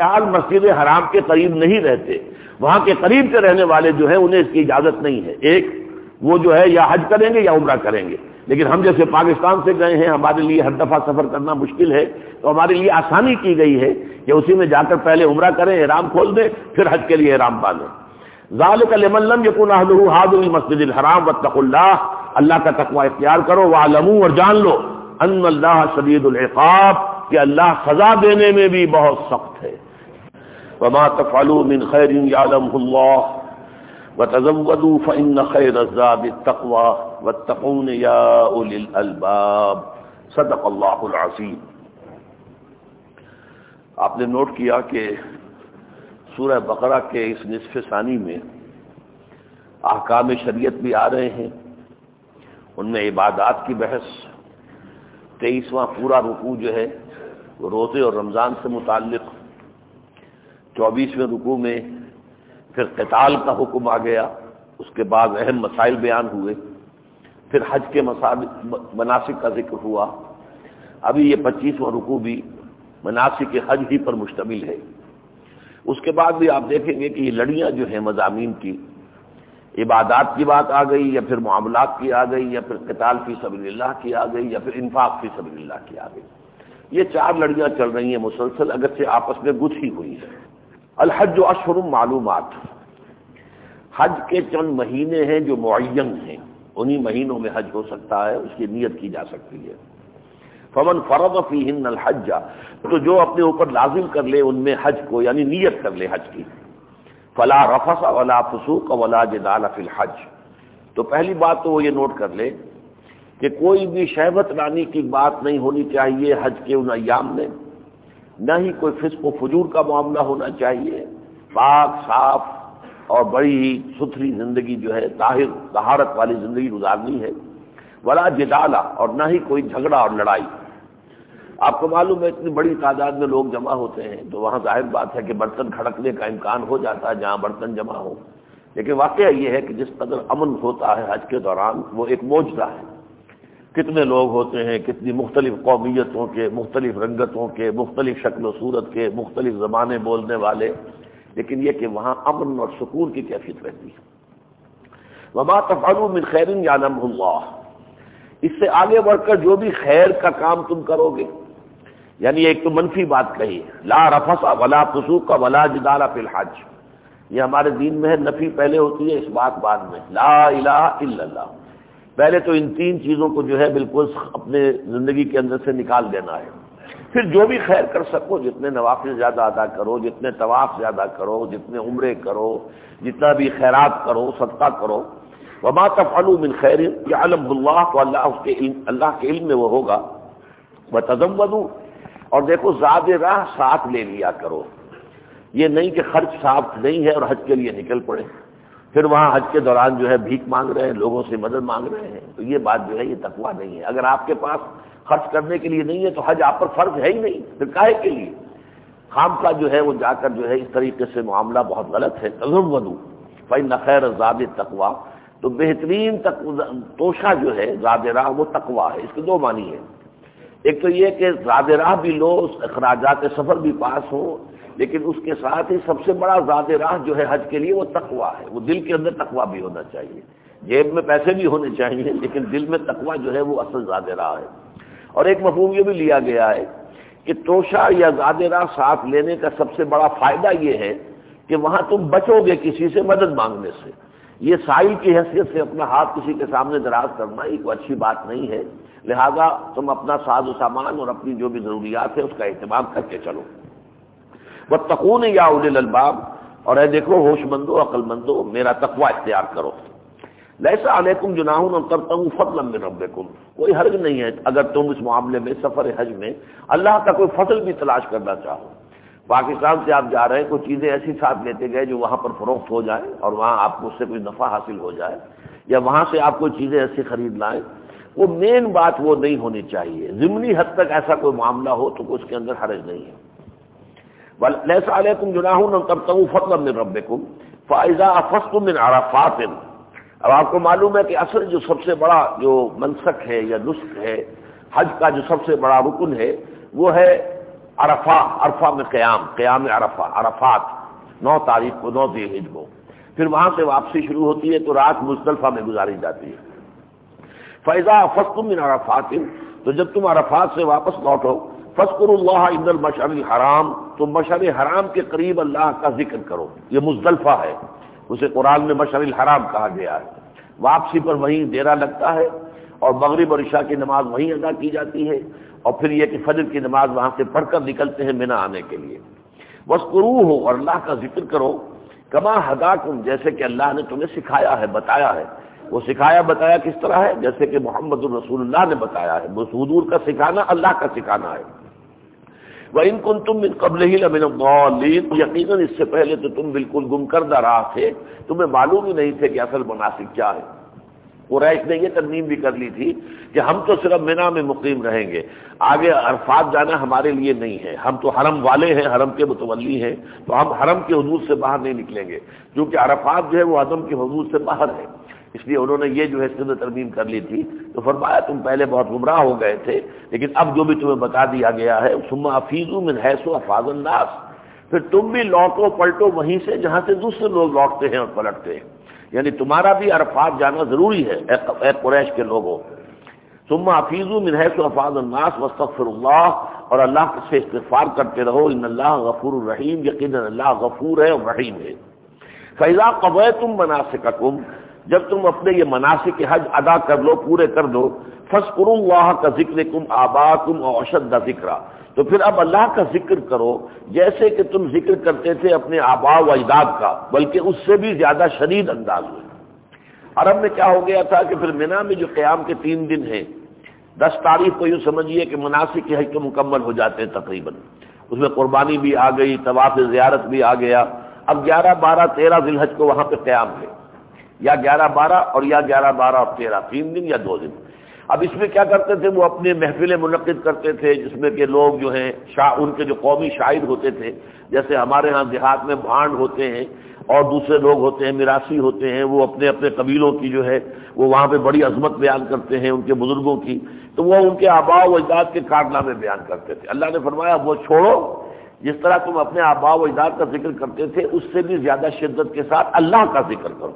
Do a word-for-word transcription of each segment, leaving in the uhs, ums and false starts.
حال مسجد حرام کے قریب نہیں رہتے، وہاں کے قریب کے رہنے والے جو ہے انہیں اس کی اجازت نہیں ہے، ایک وہ جو ہے یا حج کریں گے یا عمرہ کریں گے، لیکن ہم جیسے پاکستان سے گئے ہیں، ہمارے لیے ہر دفعہ سفر کرنا مشکل ہے، تو ہمارے لیے آسانی کی گئی ہے کہ اسی میں جا کر پہلے عمرہ کریں، احرام کھول دیں، پھر حج کے لیے احرام باندھیں۔ ذالک لمن لم یکن اہلہ حاضر المسجد الحرام واتقوا اللہ، اللہ کا تقوی اختیار کرو، واعلموا اور جان لو ان اللہ شدید العقاب، کہ اللہ سزا دینے میں بھی بہت سخت ہے۔ وما تفعلوا من خیر یعلمہ اللہ وتزودوا فإن خیر الزاد التقوی واتقون یا اولی الالباب، صدق اللہ العظیم۔ آپ نے نوٹ کیا کہ سورہ بقرہ کے اس نصف ثانی میں احکام شریعت بھی آ رہے ہیں، ان میں عبادات کی بحث، تیئیسواں پورا رکوع جو ہے وہ روزے اور رمضان سے متعلق، چوبیسویں رکوع میں پھر قتال کا حکم آ گیا، اس کے بعد اہم مسائل بیان ہوئے، پھر حج کے مناسک کا ذکر ہوا، ابھی یہ پچیسواں رکوع بھی مناسک حج ہی پر مشتمل ہے۔ اس کے بعد بھی آپ دیکھیں گے کہ یہ لڑیاں جو ہیں مضامین کی، عبادات کی بات آ گئی، یا پھر معاملات کی آ گئی، یا پھر قتال فی سبیل اللہ کی آ گئی، یا پھر انفاق فی سبیل اللہ کی آ گئی۔ یہ چار لڑیاں چل رہی ہیں مسلسل، اگرچہ آپس میں گتھی ہوئی ہے۔ الحج اشہر معلومات، حج کے چند مہینے ہیں جو معین ہیں، انہی مہینوں میں حج ہو سکتا ہے، اس کی نیت کی جا سکتی ہے۔ فمن فرض فیہن الحج، تو جو اپنے اوپر لازم کر لے ان میں حج کو، یعنی نیت کر لے حج کی، فلا رفث ولا فسوق ولا جدال فی الحج، تو پہلی بات تو وہ یہ نوٹ کر لے کہ کوئی بھی شہوت رانی کی بات نہیں ہونی چاہیے حج کے ان ایام میں، نہ ہی کوئی فسق و فجور کا معاملہ ہونا چاہیے، پاک صاف اور بڑی ہی ستھری زندگی جو ہے، طاہر طہارت والی زندگی گزارنی ہے، ولا جدالہ، اور نہ ہی کوئی جھگڑا اور لڑائی۔ آپ کو معلوم ہے اتنی بڑی تعداد میں لوگ جمع ہوتے ہیں تو وہاں ظاہر بات ہے کہ برتن کھڑکنے کا امکان ہو جاتا ہے جہاں برتن جمع ہو، لیکن واقعہ یہ ہے کہ جس قدر امن ہوتا ہے حج کے دوران وہ ایک معجزہ ہے۔ کتنے لوگ ہوتے ہیں، کتنی مختلف قومیتوں کے، مختلف رنگتوں کے، مختلف شکل و صورت کے، مختلف زبانیں بولنے والے، لیکن یہ کہ وہاں امن اور سکون کی کیفیت رہتی ہے۔ وما تفعلوا من خیر یعلمہ اللہ، اس سے آگے بڑھ کر جو بھی خیر کا کام تم کرو گے، یعنی ایک تو منفی بات کہی، لا رفث ولا فسوق ولا جدال فی الحج، یہ ہمارے دین میں ہے، نفی پہلے ہوتی ہے، اس بات بعد میں، لا الہ الا اللہ، پہلے تو ان تین چیزوں کو جو ہے بالکل اپنے زندگی کے اندر سے نکال دینا ہے، پھر جو بھی خیر کر سکو، جتنے نوافل زیادہ ادا کرو، جتنے طواف زیادہ کرو، جتنے عمرے کرو، جتنا بھی خیرات کرو، صدقہ کرو۔ وما تفعلوا من خیر یعلمہ اللہ، تو اللہ اس کے علم، اللہ کے علم میں وہ ہوگا۔ وتزودوا، اور دیکھو زاد راہ ساتھ لے لیا کرو، یہ نہیں کہ خرچ صاف نہیں ہے اور حج کے لیے نکل پڑے، پھر وہاں حج کے دوران جو ہے بھیک مانگ رہے ہیں، لوگوں سے مدد مانگ رہے ہیں، تو یہ بات جو ہے یہ تقویٰ نہیں ہے۔ اگر آپ کے پاس خرچ کرنے کے لیے نہیں ہے تو حج آپ پر فرض ہے ہی نہیں، پھر کاہے کے لیے؟ خام کا جو ہے وہ جا کر جو ہے اس طریقے سے معاملہ بہت غلط ہے۔ تزودوا فإن خیر الزاد التقوی، تو بہترین توشہ جو ہے زاد راہ وہ تقویٰ ہے۔ اس کے دو معنی ہیں، ایک تو یہ کہ زاد راہ بھی لو، اخراجات سفر بھی پاس ہو، لیکن اس کے ساتھ ہی سب سے بڑا زاد راہ جو ہے حج کے لیے وہ تقویٰ ہے، وہ دل کے اندر تقویٰ بھی ہونا چاہیے، جیب میں پیسے بھی ہونے چاہیے، لیکن دل میں تقویٰ جو ہے وہ اصل زاد راہ ہے۔ اور ایک مفہوم یہ بھی لیا گیا ہے کہ توشہ یا زاد راہ ساتھ لینے کا سب سے بڑا فائدہ یہ ہے کہ وہاں تم بچو گے کسی سے مدد مانگنے سے۔ یہ سائل کی حیثیت سے اپنا ہاتھ کسی کے سامنے دراز کرنا یہ کوئی اچھی بات نہیں ہے، لہذا تم اپنا ساز و سامان اور اپنی جو بھی ضروریات ہے اس کا اہتمام کر کے چلو۔ واتقون یا اولی الالباب، اور اے دیکھو ہوش مندو، عقل مندو، میرا تقوی اختیار کرو۔ لیس علیکم جناح ان تبتغوا فضلا من ربکم، کوئی حرج نہیں ہے اگر تم اس معاملے میں سفر حج میں اللہ کا کوئی فضل بھی تلاش کرنا چاہو۔ پاکستان سے آپ جا رہے ہیں، کوئی چیزیں ایسی ساتھ لیتے گئے جو وہاں پر فروخت ہو جائیں اور وہاں آپ کو اس سے کوئی نفع حاصل ہو جائے، یا وہاں سے آپ کوئی چیزیں ایسی خرید لائیں، وہ مین بات وہ نہیں ہونی چاہیے۔ ضمنی حد تک ایسا کوئی معاملہ ہو تو اس کے اندر حرج نہیں ہے۔ لیس علیکم جناح ان تبتغوا فضلا من ربکم فاذا افضتم من عرفات، اب آپ کو معلوم ہے کہ اصل جو سب سے بڑا جو منسک ہے یا نسک ہے حج کا، جو سب سے بڑا رکن ہے وہ ہے عرفہ، عرفہ میں قیام، قیام عرفہ، عرفات، نو تاریخ کو، نو ذی الحجہ کو، پھر وہاں سے واپسی شروع ہوتی ہے تو رات مزدلفہ میں گزاری جاتی ہے۔ فَإِذَا أَفَضْتُم مِّنْ عَرَفَاتٍ، تو جب تم عرفات سے واپس لوٹو، فاذکروا اللہ عند المشعر الحرام، تو مشعر حرام کے قریب اللہ کا ذکر کرو۔ یہ مزدلفہ ہے، اسے قرآن میں مشعر الحرام کہا گیا ہے۔ واپسی پر وہیں ڈیرا لگتا ہے اور مغرب اور عشاء کی نماز وہیں ادا کی جاتی ہے، اور پھر یہ کہ فجر کی نماز وہاں سے پڑھ کر نکلتے ہیں مینا آنے کے لیے۔ وَاذْكُرُوهُ، اور اللہ کا ذکر کرو، کما ہداکم، جیسے کہ اللہ نے تمہیں سکھایا ہے، بتایا ہے۔ وہ سکھایا بتایا کس طرح ہے؟ جیسے کہ محمد الرسول اللہ نے بتایا ہے۔ وہ حضور کا سکھانا اللہ کا سکھانا ہے۔ وَإِن كُنتُم مِّن قَبْلِهِ لَمِنَ الضَّالِّينَ، یقیناً اس سے پہلے تو تم بالکل گم کردہ راہ تھے، تمہیں معلوم ہی نہیں تھے کہ اصل مناسک کیا ہے۔ قریش نے یہ ترمیم بھی کر لی تھی کہ ہم تو صرف مینا میں مقیم رہیں گے، آگے عرفات جانا ہمارے لیے نہیں ہے، ہم تو حرم والے ہیں، حرم کے متولی ہیں، تو ہم حرم کے حدود سے باہر نہیں نکلیں گے، کیونکہ عرفات جو ہے وہ حرم کے حدود سے باہر ہے، اس لیے انہوں نے یہ جو ہے اس میں ترمیم کر لی تھی۔ تو فرمایا تم پہلے بہت گمراہ ہو گئے تھے، لیکن اب جو بھی تمہیں بتا دیا گیا ہے، ثم افیضوا من حیث افاض الناس، پھر تم بھی لوٹو پلٹو وہیں سے جہاں سے دوسرے لوگ لوٹتے ہیں اور پلٹتے ہیں، یعنی تمہارا بھی عرفات جانا ضروری ہے اے قریش کے لوگوں۔ ثم افیضوا من حیث افاض الناس واستغفروا اللہ، اور اللہ سے استغفار کرتے رہو، ان اللہ غفور الرحیم، یقیناً اللہ غفور ہے اور رحیم ہے۔ فاذا قضیتم مناسککم، جب تم اپنے یہ مناسک حج ادا کر لو، پورے کر دو، فاذکروا اللہ کا ذکرکم آباءکم او اشد ذکرا، تو پھر اب اللہ کا ذکر کرو جیسے کہ تم ذکر کرتے تھے اپنے آباء و اجداد کا، بلکہ اس سے بھی زیادہ شدید انداز میں۔ عرب میں کیا ہو گیا تھا کہ پھر مینا میں جو قیام کے تین دن ہیں، دس تاریخ کو یوں سمجھیے کہ مناسک حج کے مکمل ہو جاتے ہیں تقریباً، اس میں قربانی بھی آ گئی، طواف زیارت بھی آ گیا، اب گیارہ بارہ تیرہ ذی الحج کو وہاں پہ قیام ہے، یا گیارہ بارہ اور یا گیارہ بارہ اور تیرہ، تین دن یا دو دن۔ اب اس میں کیا کرتے تھے، وہ اپنے محفلیں منعقد کرتے تھے، جس میں کہ لوگ جو ہیں شاہ ان کے جو قومی شاعر ہوتے تھے، جیسے ہمارے ہاں دیہات میں بھانڈ ہوتے ہیں اور دوسرے لوگ ہوتے ہیں میراثی ہوتے ہیں، وہ اپنے اپنے قبیلوں کی جو ہے وہ وہاں پہ بڑی عظمت بیان کرتے ہیں ان کے بزرگوں کی، تو وہ ان کے آباء و اجداد کے کارنامے بیان کرتے تھے۔ اللہ نے فرمایا وہ چھوڑو، جس طرح تم اپنے آباء و اجداد کا ذکر کرتے تھے اس سے بھی زیادہ شدت کے ساتھ اللہ کا ذکر کرو۔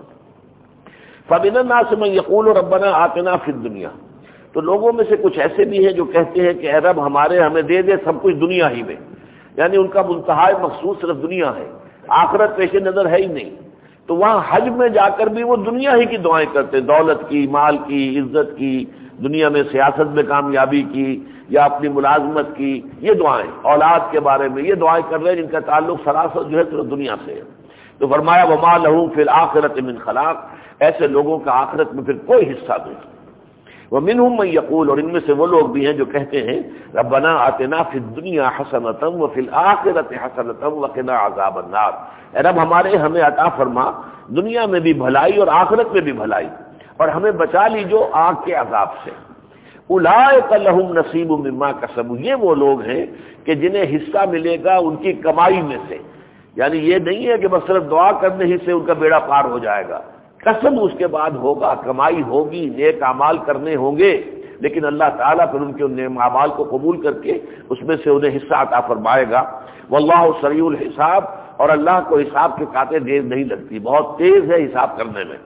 فَمِنَ النَّاسِ مَن يَقُولُ رَبَّنَا آتِنَا فِي الدُّنْيَا، تو لوگوں میں سے کچھ ایسے بھی ہیں جو کہتے ہیں کہ اے رب ہمارے ہمیں دے دے سب کچھ دنیا ہی میں، یعنی ان کا منتہا مقصود صرف دنیا ہے، آخرت پیش نظر ہے ہی نہیں، تو وہاں حج میں جا کر بھی وہ دنیا ہی کی دعائیں کرتے، دولت کی، مال کی، عزت کی، دنیا میں سیاست میں کامیابی کی یا اپنی ملازمت کی، یہ دعائیں، اولاد کے بارے میں یہ دعائیں کر رہے ہیں جن کا تعلق سراسر جو ہے صرف دنیا سے ہے۔ تو فرمایا وما لہم فی الآخرۃ من خلاق، ایسے لوگوں کا آخرت میں پھر کوئی حصہ نہیں۔ ومنہم من یقول، اور ان میں سے وہ لوگ بھی ہیں جو کہتے ہیں ربنا آتنا فی الدنیا حسنۃ وفی الآخرۃ حسنۃ وقنا عذاب النار، اے رب ہمارے ہمیں عطا فرما دنیا میں بھی بھلائی اور آخرت میں بھی بھلائی، اور ہمیں بچا لیجو آگ کے عذاب سے۔ اولئک لہم نصیب مما کسبوا، یہ وہ لوگ ہیں کہ جنہیں حصہ ملے گا ان کی کمائی میں سے، یعنی یہ نہیں ہے کہ بس صرف دعا کرنے ہی سے ان کا بیڑا پار ہو جائے گا، قسم اس کے بعد ہوگا، کمائی ہوگی، نیک اعمال کرنے ہوں گے، لیکن اللہ تعالیٰ پھر ان کے ان نیک اعمال کو قبول کر کے اس میں سے انہیں حصہ عطا فرمائے گا۔ واللہ سریع الحساب، اور اللہ کو حساب کے کاتے دیر نہیں لگتی، بہت تیز ہے حساب کرنے میں۔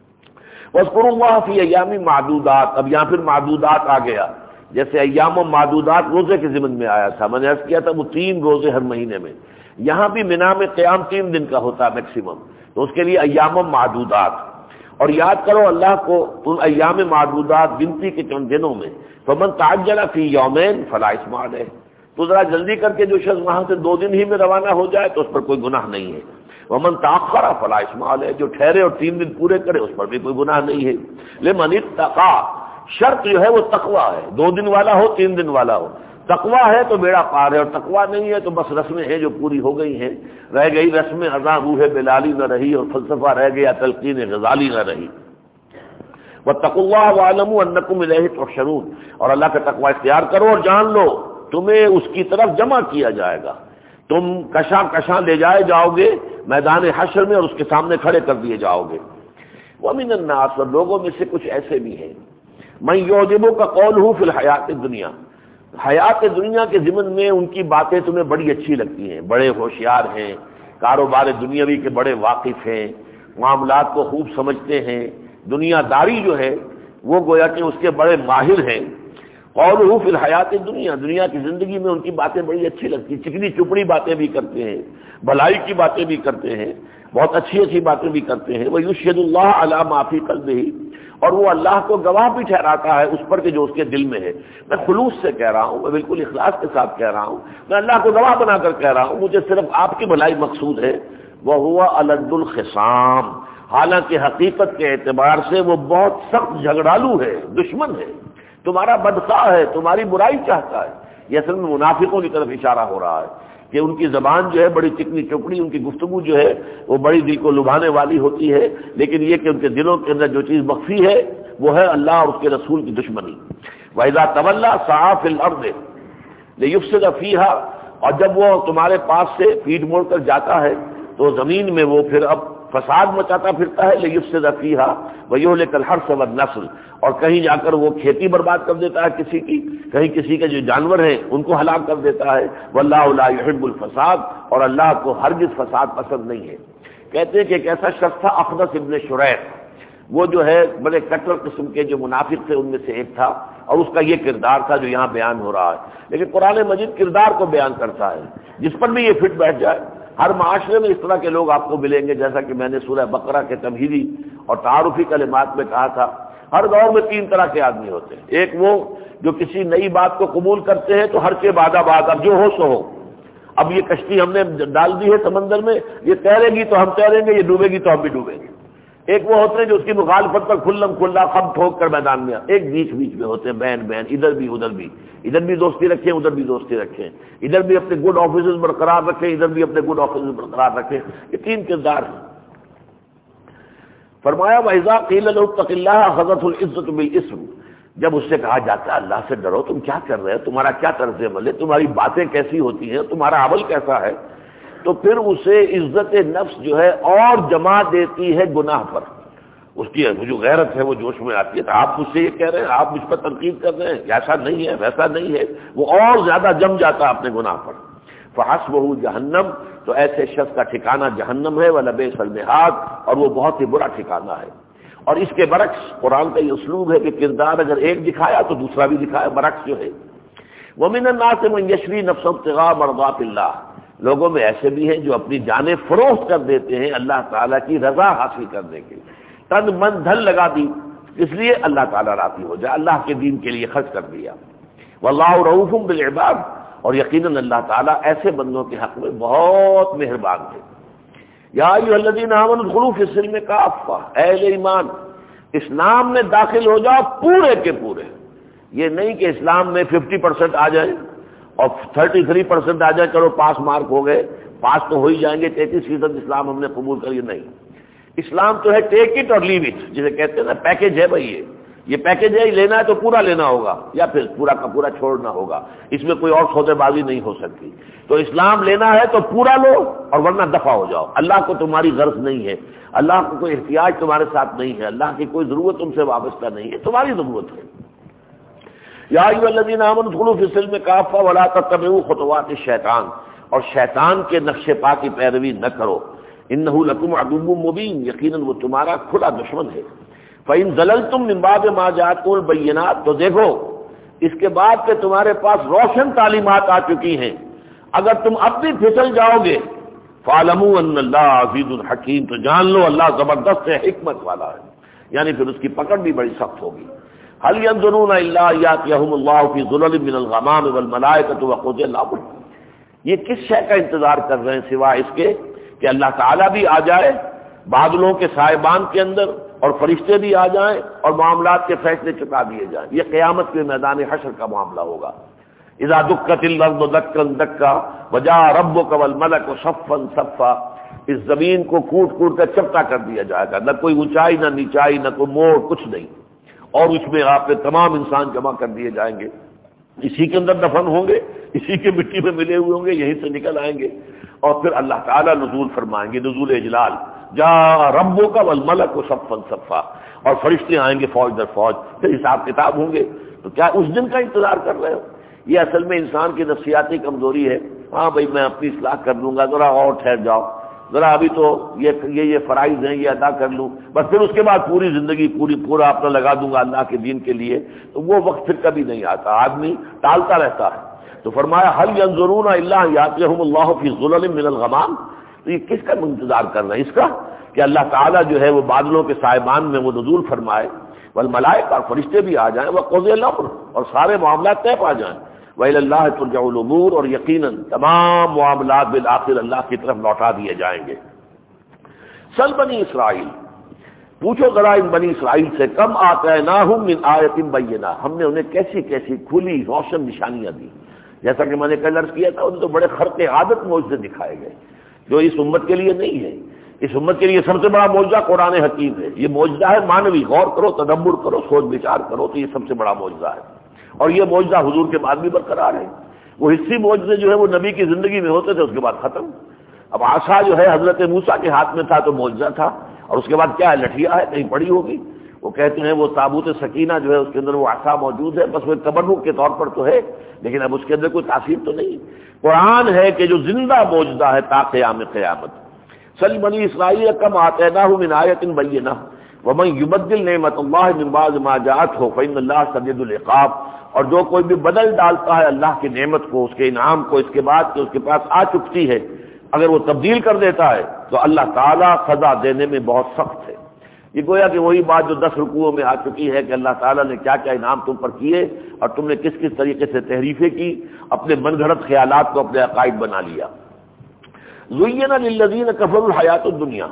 واذکروا اللہ فی ایام معدودات، اب یہاں پھر معدودات آ گیا، جیسے ایام و معدودات روزے کے ضمن میں آیا تھا، میں نے عرض کیا تھا وہ تین روزے ہر مہینے میں، یہاں بھی مینا میں قیام تین دن کا ہوتا ہے میکسیمم، تو اس کے لیے ایام معدودات، اور یاد کرو اللہ کو ان ایام معدودات گنتی کے چند دنوں میں، فمن تعجل فی یومین فلا اثم علیہ، تو ذرا جلدی کر کے جو شخص وہاں سے دو دن ہی میں روانہ ہو جائے تو اس پر کوئی گناہ نہیں ہے، ومن تاخر فلا اثم علیہ، جو ٹھہرے اور تین دن پورے کرے اس پر بھی کوئی گناہ نہیں ہے۔ لمن اتقی، شرط جو ہے وہ تقوی ہے، دو دن والا ہو تین دن والا ہو، تقوی ہے تو بیڑا پار ہے، اور تقوی نہیں ہے تو بس رسمیں ہیں جو پوری ہو گئی ہیں، رہ گئی رسم اذاں روح بلالی نہ رہی، اور فلسفہ رہ گیا تلقین غزالی نہ رہی۔ واتقوا اللہ واعلموا انکم الیہ تحشرون، اور اللہ کا تقوی اختیار کرو اور جان لو تمہیں اس کی طرف جمع کیا جائے گا، تم کشاں کشاں لے جائے جاؤ گے میدان حشر میں اور اس کے سامنے کھڑے کر دیے جاؤ گے۔ ومن الناس، اور لوگوں میں سے کچھ ایسے بھی ہیں، من یعجبک قولہ فی الحیات الدنیا، حیات دنیا کے ضمن میں ان کی باتیں تمہیں بڑی اچھی لگتی ہیں، بڑے ہوشیار ہیں، کاروبار دنیاوی کے بڑے واقف ہیں، معاملات کو خوب سمجھتے ہیں، دنیا داری جو ہے وہ گویا کہ اس کے بڑے ماہر ہیں. اور وہ فی الحیات دنیا، دنیا کی زندگی میں ان کی باتیں بڑی اچھی لگتی ہیں، چکنی چپڑی باتیں بھی کرتے ہیں، بھلائی کی باتیں بھی کرتے ہیں، بہت اچھی اچھی باتیں بھی کرتے ہیں. وَيُشْهِدُ اللَّهَ عَلَى مَا فِي قَلْبِهِ، اور وہ اللہ کو گواہ بھی ٹھہراتا ہے اس پر کہ جو اس کے دل میں ہے. میں خلوص سے کہہ رہا ہوں، میں بالکل اخلاص کے ساتھ کہہ رہا ہوں، میں اللہ کو گواہ بنا کر کہہ رہا ہوں، مجھے صرف آپ کی بھلائی مقصود ہے. وَهُوَ أَلَدُّ الْخِصَامِ، حالانکہ حقیقت کے اعتبار سے وہ بہت سخت جھگڑالو ہے، دشمن ہے، تمہارا بدخواہ ہے، تمہاری برائی چاہتا ہے. یہ اصل میں منافقوں کی طرف اشارہ ہو رہا ہے کہ ان کی زبان جو ہے بڑی چکنی چپڑی، ان کی گفتگو جو ہے وہ بڑی دل کو لبھانے والی ہوتی ہے، لیکن یہ کہ ان کے دلوں کے اندر جو چیز مخفی ہے وہ ہے اللہ اور اس کے رسول کی دشمنی. وَإِذَا تَوَلَّىٰ سَعَىٰ فِي الْأَرْضِ لِيُفْسِدَ فِيهَا، اور جب وہ تمہارے پاس سے پیٹ موڑ کر جاتا ہے تو زمین میں وہ پھر اب فساد مچاتا پھرتا ہے. لِيُفْسِدَ فِيهَا وَيُهْلِكَ الْحَرْثَ وَالنَّسْلَ، اور کہیں جا کر وہ کھیتی برباد کر دیتا ہے کسی کی، کہیں کسی کے جو جانور ہیں ان کو ہلاک کر دیتا ہے. وَاللَّهُ لَا يُحِبُّ الْفَسَادَ، اور اللہ کو ہرگز فساد پسند نہیں ہے. کہتے ہیں کہ ایک ایسا شخص تھا اخنس ابن شریح، وہ جو ہے بڑے کٹر قسم کے جو منافق تھے ان میں سے ایک تھا، اور اس کا یہ کردار تھا جو یہاں بیان ہو رہا ہے. لیکن قرآن مجید کردار کو بیان کرتا ہے، جس پر بھی یہ فٹ بیٹھ جائے. ہر معاشرے میں اس طرح کے لوگ آپ کو ملیں گے، جیسا کہ میں نے سورہ بقرہ کے تمہیدی اور تعارفی کلمات میں کہا تھا. ہر دور میں تین طرح کے آدمی ہوتے ہیں. ایک وہ جو کسی نئی بات کو قبول کرتے ہیں تو ہر کے بعد آباد، اب جو ہو سو ہو، اب یہ کشتی ہم نے ڈال دی ہے سمندر میں، یہ تیرے گی تو ہم تیریں گے، یہ ڈوبے گی تو ہم بھی ڈوبیں گے. ایک وہ ہوتے ہیں جو اس کی مخالفت پر کھلم کھلا خم ٹھوک کر میدان میں. ایک بیچ بیچ میں ہوتے ہیں، بین بین، ادھر بھی ادھر بھی، ادھر بھی دوستی رکھیں ادھر بھی دوستی رکھیں، ادھر بھی اپنے گڈ آفیسز برقرار رکھیں ادھر بھی اپنے گڈ آفیسز برقرار رکھیں. یہ تین کردار ہیں. فرمایا وَإِذَا قِيلَ لَهُ اتَّقِ اللَّهَ أَخَذَتْهُ الْعِزَّةُ بِالْإِثْمِ، جب اس سے کہا جاتا ہے اللہ سے ڈرو، تم کیا کر رہے ہو، تمہارا کیا طرز عمل ہے، تمہاری باتیں کیسی ہوتی ہیں، تمہارا عمل کیسا ہے، تو پھر اسے عزت نفس جو ہے اور جما دیتی ہے گناہ پر. اس کی جو غیرت ہے وہ جوش میں آتی ہے. تو آپ مجھ سے یہ کہہ رہے ہیں، آپ مجھ پر تنقید کر رہے ہیں، ایسا نہیں ہے ویسا نہیں ہے، وہ اور زیادہ جم جاتا ہے اپنے گناہ پر. فحسبہ جہنم، تو ایسے شخص کا ٹھکانہ جہنم ہے. وَلَبِئْسَ الْمِہَادُ، اور وہ بہت ہی برا ٹھکانہ ہے. اور اس کے برعکس قرآن کا یہ اسلوب ہے کہ کردار اگر ایک دکھایا تو دوسرا بھی دکھایا. برعکس جو ہے وَمِنَ النَّاسِ مَن يَشْرِي نَفْسَهُ ابْتِغَاءَ مَرْضَاتِ اللَّهِ، لوگوں میں ایسے بھی ہیں جو اپنی جانیں فروخت کر دیتے ہیں اللہ تعالیٰ کی رضا حاصل کرنے کے لیے. تن من دھن لگا دی، اس لیے اللہ تعالیٰ راضی ہو جائے، اللہ کے دین کے لیے خرچ کر دیا. واللہ رؤوف بالعباد، اور یقیناً اللہ تعالیٰ ایسے بندوں کے حق میں بہت مہربان ہے. یا ایھا الذین آمنوا ادخلوا فی السلم کافہ، اے اہل ایمان اسلام میں داخل ہو جاؤ پورے کے پورے. یہ نہیں کہ اسلام میں ففٹی پرسینٹ آ جائے اور تھرٹی تھری پرسینٹ آ جائے، چلو پاس مارک ہو گئے، پاس تو ہو ہی جائیں گے، تینتیس فیصد اسلام ہم نے قبول کر. یہ نہیں، اسلام تو ہے ٹیک اٹ اور لیو اٹ، جسے کہتے ہیں نا پیکج ہے. بھائی یہ یہ پیکج ہے، لینا ہے تو پورا لینا ہوگا یا پھر پورا کا پورا چھوڑنا ہوگا، اس میں کوئی اور سودے بازی نہیں ہو سکتی. تو اسلام لینا ہے تو پورا لو اور ورنہ دفع ہو جاؤ. اللہ کو تمہاری غرض نہیں ہے، اللہ کو کوئی احتیاج تمہارے ساتھ نہیں ہے، اللہ کی کوئی ضرورت تم سے وابستہ نہیں ہے، تمہاری ضرورت ہے. یا ایھا الذین آمنوا ادخلوا فی السلم کافہ ولا تتبعوا خطوات الشیطان، اور شیطان کے نقش پا کی پیروی نہ کرو. انہ لکم عدو مبین، یقیناً وہ تمہارا کھلا دشمن ہے. فإن زللتم من بعد ما جاءتکم البینات، تو دیکھو اس کے بعد کہ تمہارے پاس روشن تعلیمات آ چکی ہیں، اگر تم اب بھی پھسل جاؤ گے فاعلموا ان اللہ عزیز الحکیم، تو جان لو اللہ زبردست ہے، حکمت والا ہے، یعنی پھر اس کی پکڑ بھی بڑی سخت ہوگی. هل ينظرون الا یاتیہم اللہ فی ظلل من الغمام والملائکۃ وقضی الامر، یہ کس شے کا انتظار کر رہے ہیں سوائے اس کے کہ اللہ تعالیٰ بھی آ جائے بادلوں کے سائبان کے اندر اور فرشتے بھی آ جائیں اور معاملات کے فیصلے چکا دیے جائیں. یہ قیامت کے میدان حشر کا معاملہ ہوگا. اذا دکت الارض دکا دکا وجاء ربک والملک صفا صفا، اس زمین کو کوٹ کوٹ کر چپٹا کر دیا جائے گا، نہ کوئی اونچائی نہ نیچائی نہ کوئی موڑ، کچھ نہیں، اور اس میں آپ کے تمام انسان جمع کر دیے جائیں گے. اسی کے اندر دفن ہوں گے، اسی کے مٹی میں ملے ہوئے ہوں گے، یہیں سے نکل آئیں گے. اور پھر اللہ تعالیٰ نزول فرمائیں گے، نزول اجلال، جاء ربک والملک صفا صفا، اور فرشتے آئیں گے فوج در فوج، پھر حساب کتاب ہوں گے. تو کیا اس دن کا انتظار کر رہے ہو؟ یہ اصل میں انسان کی نفسیاتی کمزوری ہے. ہاں بھائی میں اپنی اصلاح کر لوں گا، ذرا اور ٹھہر جاؤ، ذرا ابھی تو یہ یہ یہ فرائض ہیں یہ ادا کر لوں، بس پھر اس کے بعد پوری زندگی پوری پورا اپنا لگا دوں گا اللہ کے دین کے لیے. تو وہ وقت پھر کبھی نہیں آتا، آدمی ٹالتا رہتا ہے. تو فرمایا هل ينظرون الا ان ياتيهم الله في ظلل من الغمام. تو یہ کس کا انتظار کر رہے ہیں؟ اس کا کہ اللہ تعالیٰ جو ہے وہ بادلوں کے سائبان میں وہ نزول فرمائے، والملائکہ اور فرشتے بھی آ جائیں، وقضی الامر اور سارے معاملات طے پا جائیں، وإلی اللہ ترجع الامور اور یقیناً تمام معاملات بالآخر اللہ کی طرف لوٹا دیے جائیں گے. سل بنی اسرائیل، پوچھو ذرا ان بنی اسرائیل سے، کم آتیناہم من آیۃ بینہ، ہم نے انہیں کیسی کیسی کھلی روشن نشانیاں دی. جیسا کہ میں نے کل عرض کیا تھا، انہیں تو بڑے خرق عادت معجزے دکھائے گئے جو اس امت کے لیے نہیں ہے. اس امت کے لیے سب سے بڑا معجزہ قرآن حکیم ہے. یہ معجزہ ہے مانوی، غور کرو، تدبر کرو، سوچ بچار کرو تو یہ سب سے بڑا معجزہ ہے. اور یہ معجزہ حضور کے بعد بھی برقرار ہے. وہ حصی معجزے جو ہے وہ نبی کی زندگی میں ہوتے تھے، اس کے بعد ختم. اب عصا جو ہے حضرت موسیٰ کے ہاتھ میں تھا تو معجزہ تھا، اور اس کے بعد کیا ہے؟ لٹھیا ہے، کہیں پڑی ہوگی. وہ کہتے ہیں وہ تابوت سکینہ جو ہے اس کے اندر وہ عصا موجود ہے، بس وہ تبرک کے طور پر تو ہے، لیکن اب اس کے اندر کوئی تاثیر تو نہیں. قرآن ہے کہ جو زندہ معجزہ ہے تا قیام قیامت. سل بنی اسرائیل کم آتیناہ من آیۃ بینہ ومن یبدل نعمت اللہ من بعد ما جاءتہ فإن اللہ شدید العقاب. اور جو کوئی بھی بدل ڈالتا ہے اللہ کی نعمت کو، اس کے انعام کو، اس کے بعد کہ اس کے پاس آ چکتی ہے، اگر وہ تبدیل کر دیتا ہے تو اللہ تعالیٰ سزا دینے میں بہت سخت ہے. یہ گویا کہ وہی بات جو دس رکوعوں میں آ چکی ہے کہ اللہ تعالیٰ نے کیا کیا انعام تم پر کیے اور تم نے کس کس طریقے سے تحریفیں کی، اپنے من گھڑت خیالات کو اپنے عقائد بنا لیا. زین للذین کفروا الحیات الدنیا،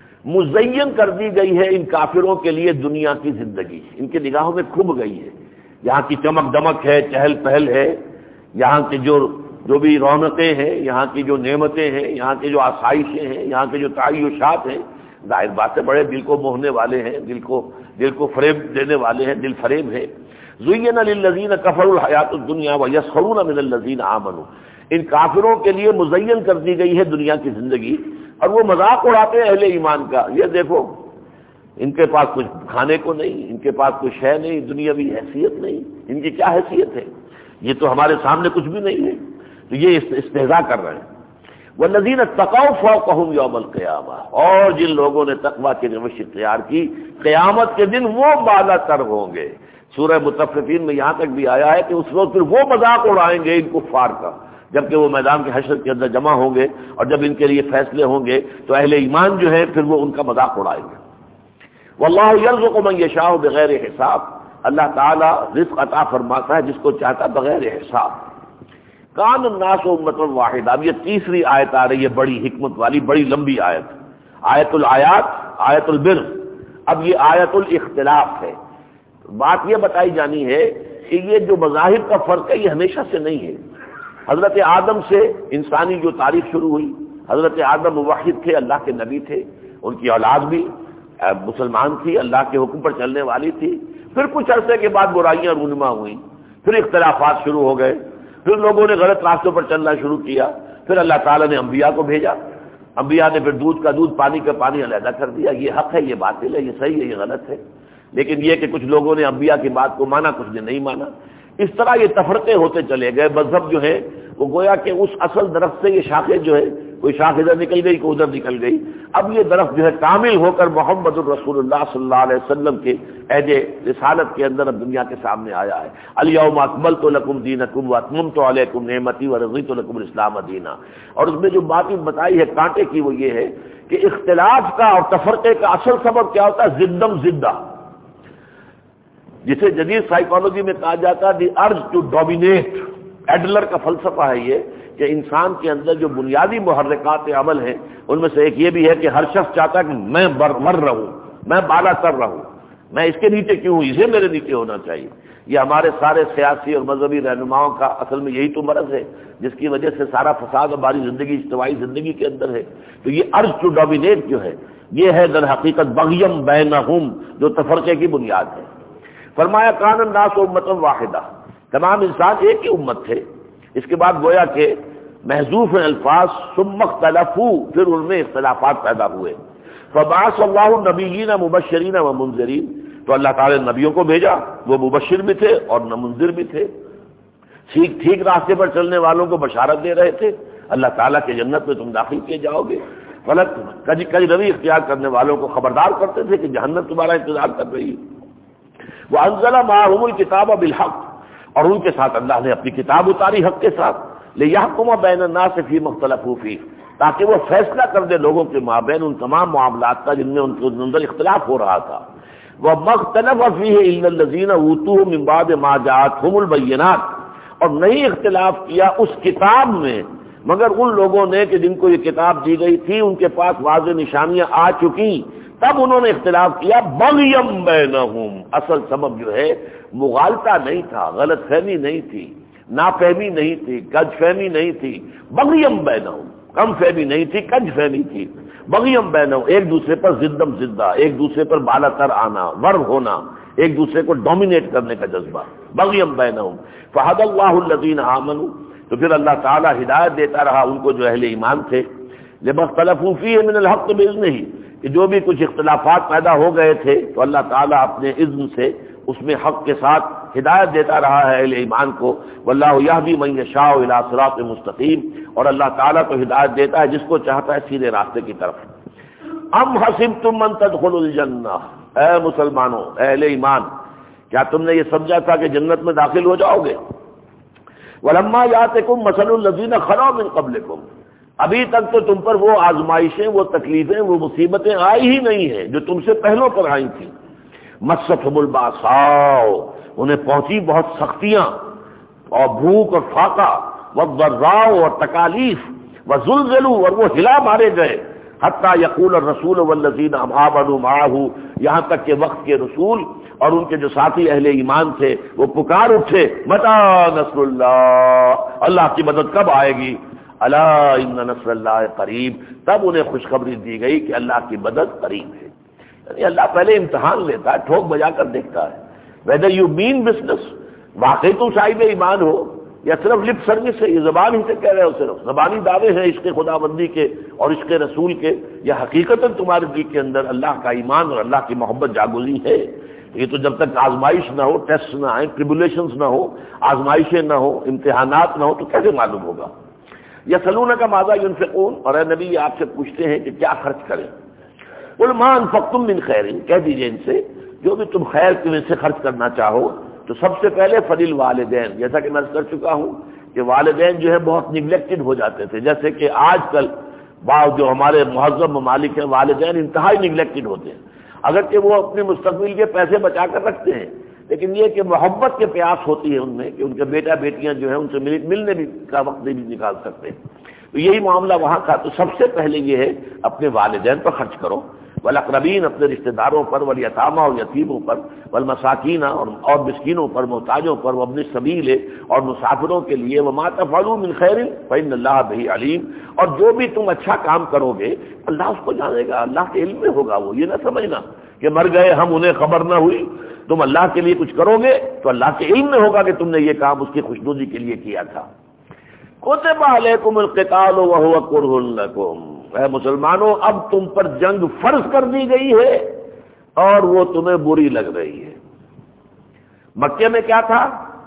مزین کر دی گئی ہے ان کافروں کے لیے دنیا کی زندگی، ان کے نگاہوں میں کھب گئی ہے. یہاں کی چمک دمک ہے، چہل پہل ہے، یہاں کے جو جو بھی رونقیں ہیں، یہاں کی جو نعمتیں ہیں، یہاں کی جو آسائشیں ہیں، یہاں کے جو تعیشات ہیں، ظاہر بات ہے بڑے دل کو موہنے والے ہیں، دل کو دل کو فریب دینے والے ہیں، دل فریب ہے. زین للذین کفروا الحیات الدنیا ویسخرون من الذین آمنوا، ان کافروں کے لیے مزین کر دی گئی ہے دنیا کی زندگی اور وہ مذاق اڑاتے ہیں اہل ایمان کا. یہ دیکھو ان کے پاس کچھ کھانے کو نہیں، ان کے پاس کوئی شے نہیں، دنیاوی حیثیت نہیں، ان کی کیا حیثیت ہے؟ یہ تو ہمارے سامنے کچھ بھی نہیں ہے. تو یہ استہزاء کر رہے ہیں. والذین اتقوا فوقهم یوم القیامہ، اور جن لوگوں نے تقویٰ کی روش اختیار کی قیامت کے دن وہ بالا تر ہوں گے. سورہ مطففین میں یہاں تک بھی آیا ہے کہ اس وقت پھر وہ مذاق اڑائیں گے ان کفار کا، جبکہ وہ میدان کے حشر کے اندر جمع ہوں گے اور جب ان کے لیے فیصلے ہوں گے تو اہل ایمان جو ہے پھر وہ ان کا مذاق اڑائیں گے. واللہ یرزق من یشاء بغیر حساب، اللہ تعالیٰ رزق عطا فرماتا ہے جس کو چاہتا بغیر حساب. کان الناس امۃ واحدہ، اب یہ تیسری آیت آ رہی ہے بڑی حکمت والی، بڑی لمبی آیت، آیت الآیات، آیت البر. اب یہ آیت الاختلاف ہے. بات یہ بتائی جانی ہے کہ یہ جو مذاہب کا فرق ہے یہ ہمیشہ سے نہیں ہے. حضرت آدم سے انسانی جو تاریخ شروع ہوئی، حضرت آدم موحد تھے، اللہ کے نبی تھے، ان کی اولاد بھی مسلمان تھی، اللہ کے حکم پر چلنے والی تھی. پھر کچھ عرصے کے بعد برائیاں رونما ہوئیں، پھر اختلافات شروع ہو گئے، پھر لوگوں نے غلط راستوں پر چلنا شروع کیا. پھر اللہ تعالیٰ نے انبیاء کو بھیجا، انبیاء نے پھر دودھ کا دودھ پانی کا پانی علیحدہ کر دیا. یہ حق ہے، یہ باطل ہے، یہ صحیح ہے، یہ غلط ہے. لیکن یہ کہ کچھ لوگوں نے انبیاء کی بات کو مانا، کچھ نے نہیں مانا. اس طرح یہ تفرقے ہوتے چلے گئے. مذہب جو ہے وہ گویا کہ اس اصل درخت سے یہ شاخیں جو ہے، کوئی شاخ ادھر نکل گئی، کوئی ادھر نکل گئی. اب یہ درخت جو ہے کامل ہو کر محمد الرسول اللہ صلی اللہ علیہ وسلم کے عہد رسالت کے اندر اب دنیا کے سامنے آیا ہے. الیوم اکملت لکم دینکم واتممت علیکم نعمتی ورضیت لکم الاسلام دینا. اور اس میں جو بات بتائی ہے کانٹے کی وہ یہ ہے کہ اختلاف کا اور تفرقے کا اصل سبب کیا ہوتا ہے؟ زدم زدہ، جسے جدید سائیکالوجی میں کہا جاتا ہے the urge to dominate. Adler کا فلسفہ ہے یہ کہ انسان کے اندر جو بنیادی محرکات عمل ہیں ان میں سے ایک یہ بھی ہے کہ ہر شخص چاہتا ہے کہ میں برمر رہوں، میں بالا تر رہوں، میں اس کے نیچے کیوں ہوں، اسے میرے نیچے ہونا چاہیے. یہ ہمارے سارے سیاسی اور مذہبی رہنماؤں کا اصل میں یہی تو مرض ہے جس کی وجہ سے سارا فساد ہماری زندگی اجتماعی زندگی کے اندر ہے. تو یہ ارج ٹو ڈومینیٹ جو ہے یہ ہے در حقیقت بغیم بینہم، جو تفرقے کی بنیاد ہے. فرمایا کان الناس امۃ واحدہ، تمام انسان ایک ہی امت تھے. اس کے بعد گویا کہ محذوف الفاظ ثم اختلفوا، پھر ان میں اختلافات پیدا ہوئے. فبعث اللہ النبیین مبشرین و منذرین، تو اللہ تعالی نے نبیوں کو بھیجا، وہ مبشر بھی تھے اور منذر بھی تھے. ٹھیک ٹھیک راستے پر چلنے والوں کو بشارت دے رہے تھے اللہ تعالیٰ کے جنت میں تم داخل کیے جاؤ گے، غلط کج کج روی اختیار کرنے والوں کو خبردار کرتے تھے کہ جہنم تمہارا انتظار کر رہی ہے۔ وَأَنزَلَ مَعَهُمُ الْكِتَابَ بِالْحَقِّ، اور ان کے ساتھ اللہ نے اپنی کتاب اتاری حق کے ساتھ، لِيَحْكُمَ بَيْنَ النَّاسِ فِيمَا اخْتَلَفُوا فِيهِ، تاکہ وہ فیصلہ کر دے لوگوں کے مابین ان تمام معاملات کا جن میں ان کے اندر اختلاف ہو رہا تھا۔ وَمَا اخْتَلَفَ فِيهِ إِلَّا الَّذِينَ أُوتُوهُ مِن بَعْدِ مَا جَاءَتْهُمُ الْبَيِّنَاتُ، اور نہیں اختلاف کیا اس کتاب میں مگر ان لوگوں نے کہ جن کو یہ کتاب دی گئی تھی ان کے پاس واضح نشانیاں آ چکی، تب انہوں نے اختلاف کیا بغیم بینہم، اصل سبب جو ہے مغالطہ نہیں تھا، غلط فہمی نہیں تھی، نافہمی نہیں تھی، کج فہمی نہیں تھی، بغیم بینہم، کم فہمی نہیں تھی، کج فہمی تھی، بغیم بینہم، ایک دوسرے پر ضدم زدہ، ایک دوسرے پر بالا تر آنا، ورو ہونا، ایک دوسرے کو ڈومینیٹ کرنے کا جذبہ، بغیم بینہم فہدی اللہ الذین آمنوا، تو پھر اللہ تعالیٰ ہدایت دیتا رہا ان کو جو اہل ایمان تھے، لما اختلفوا فیہ من الحق بإذنہ، کہ جو بھی کچھ اختلافات پیدا ہو گئے تھے تو اللہ تعالیٰ اپنے اذن سے اس میں حق کے ساتھ ہدایت دیتا رہا ہے اہل ایمان کو، واللہ یہدی من یشاء الی صراط مستقیم، اور اللہ تعالیٰ تو ہدایت دیتا ہے جس کو چاہتا ہے سیدھے راستے کی طرف۔ ام حسبتم ان تدخلوا الجنہ، اے مسلمانوں اہل ایمان، کیا تم نے یہ سمجھا تھا کہ جنت میں داخل ہو جاؤ گے؟ وَلَمَّا يَأْتِكُم مَّثَلُ الَّذِينَ خَلَوْا مِن قَبْلِكُم، ابھی تک تو تم پر وہ آزمائشیں، وہ تکلیفیں، وہ مصیبتیں آئی ہی نہیں ہیں جو تم سے پہلوں پر آئی تھیں۔ مَسَّتْهُمُ الْبَأْسَاءُ، انہیں پہنچی بہت سختیاں اور بھوک اور فاقہ، وَالضَّرَّاءُ اور تکالیف، وَزُلْزِلُوا اور وہ ہلا مارے گئے، حتیٰ یقول الرسول والذین آمنوا معہ، یہاں تک کہ وقت کے رسول اور ان کے جو ساتھی اہل ایمان تھے وہ پکار اٹھے متی نصر اللہ، اللہ کی مدد کب آئے گی؟ الا ان نصر اللہ قریب، تب انہیں خوشخبری دی گئی کہ اللہ کی مدد قریب ہے۔ یعنی اللہ پہلے امتحان لیتا ہے، ٹھوک بجا کر دیکھتا ہے ویدر یو مین بزنس، واقعی تم صاحب ایمان ہو یا صرف لپ سروس ہے، یہ زبان ہی سے کہہ رہے ہو، صرف زبانی دعوے ہیں عشق خدا بندی کے اور عشق رسول کے، یا حقیقتاً تمہارے دل کے اندر اللہ کا ایمان اور اللہ کی محبت جاگزی ہے؟ یہ تو جب تک آزمائش نہ ہو، ٹیسٹ نہ آئے، ٹریبولیشنز نہ ہو، آزمائشیں نہ ہو، امتحانات نہ ہو، تو کیسے معلوم ہوگا؟ یسألونک ماذا ینفقون، اور اے نبی آپ سے پوچھتے ہیں کہ کیا خرچ کریں؟ قل ما انفقتم من خیر، کہہ دیجئے ان سے جو بھی تم خیر کی وجہ سے خرچ کرنا چاہو تو سب سے پہلے فضل والدین، جیسا کہ میں کر چکا ہوں کہ والدین جو ہے بہت نیگلیکٹڈ ہو جاتے تھے، جیسے کہ آج کل بعض جو ہمارے مہذب ممالک ہیں والدین انتہائی نیگلیکٹڈ ہوتے ہیں، اگرچہ وہ اپنے مستقبل کے پیسے بچا کر رکھتے ہیں، لیکن یہ کہ محبت کے پیاس ہوتی ہے ان میں کہ ان کے بیٹا بیٹیاں جو ہیں ان سے ملنے بھی کا وقت نہیں بھی نکال سکتے، تو یہی معاملہ وہاں کا۔ تو سب سے پہلے یہ ہے اپنے والدین پر خرچ کرو، والاقربین اپنے رشتہ داروں پر، والیتامیٰ اور یتیموں پر، والمساکین اور مسکینوں پر، محتاجوں پر، وابن السبیل اور مسافروں کے لیے، وما تفعلوا من خیر فإن اللہ بہ علیم، اور جو بھی تم اچھا کام کرو گے اللہ اس کو جانے گا، اللہ کے علم میں ہوگا وہ، یہ نہ سمجھنا کہ مر گئے ہم انہیں خبر نہ ہوئی، تم اللہ کے لیے کچھ کرو گے تو اللہ کے علم میں ہوگا کہ تم نے یہ کام اس کی خوشنودی کے لیے کیا تھا۔ کتب علیکم القتال وہو کرہ لکم، اے مسلمانوں اب تم پر جنگ فرض کر دی گئی ہے اور وہ تمہیں بری لگ رہی ہے۔ مکے میں کیا تھا؟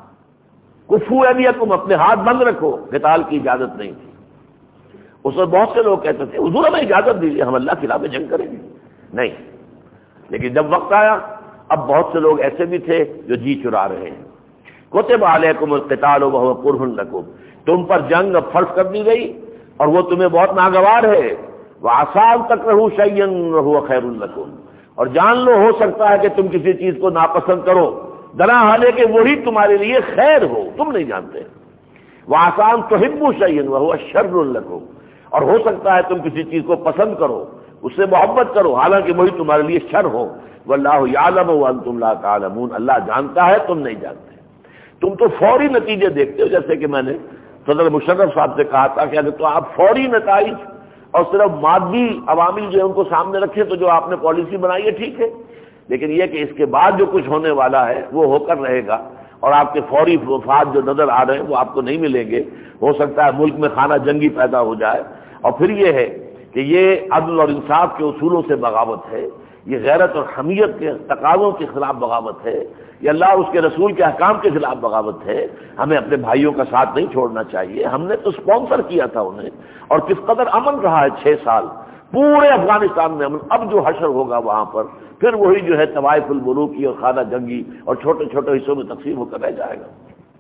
کفو ایدیکم، اپنے ہاتھ بند رکھو، قتال کی اجازت نہیں تھی۔ اس وقت بہت سے لوگ کہتے تھے حضور ہمیں اجازت دیجیے ہم اللہ کی راہ میں جنگ کریں گے، نہیں، لیکن جب وقت آیا اب بہت سے لوگ ایسے بھی تھے جو جی چرا رہے ہیں۔ کتب علیکم القتال وہو کرہ لکم، تم پر جنگ اب فرض کر دی گئی اور وہ تمہیں بہت ناگوار ہے۔ وعسیٰ ان تکرہوا شیئا وہو خیر لکم، اور جان لو ہو سکتا ہے کہ تم کسی چیز کو ناپسند کرو درا حالے کہ وہی تمہارے لیے خیر ہو، تم نہیں جانتے۔ وعسیٰ ان تحبوا شیئا وہو شر لکم، اور ہو سکتا ہے تم کسی چیز کو پسند کرو، اس سے محبت کرو حالانکہ وہی تمہارے لیے شر ہو۔ واللہ یعلم وانتم لا تعلمون، اللہ جانتا ہے تم نہیں جانتے۔ تم تو فوری نتیجے دیکھتے ہو، جیسے کہ میں نے صدر مشرف صاحب سے کہا تھا کہ اگر تو آپ فوری نتائج اور صرف مادی عوامل جو ہے ان کو سامنے رکھیں تو جو آپ نے پالیسی بنائی ہے ٹھیک ہے، لیکن یہ کہ اس کے بعد جو کچھ ہونے والا ہے وہ ہو کر رہے گا، اور آپ کے فوری وفات جو نظر آ رہے ہیں وہ آپ کو نہیں ملیں گے۔ ہو سکتا ہے ملک میں خانہ جنگی پیدا ہو جائے، اور پھر یہ ہے کہ یہ عدل اور انصاف کے اصولوں سے بغاوت ہے، یہ غیرت اور حمیت کے تقاضوں کے خلاف بغاوت ہے، یہ اللہ اور اس کے رسول کے احکام کے خلاف بغاوت ہے، ہمیں اپنے بھائیوں کا ساتھ نہیں چھوڑنا چاہیے۔ ہم نے تو اسپانسر کیا تھا انہیں، اور کس قدر امن رہا ہے چھ سال پورے افغانستان میں امن۔ اب جو حشر ہوگا وہاں پر پھر وہی جو ہے طوائف الملوکی اور خانہ جنگی اور چھوٹے چھوٹے حصوں میں تقسیم ہو کر رہ جائے گا۔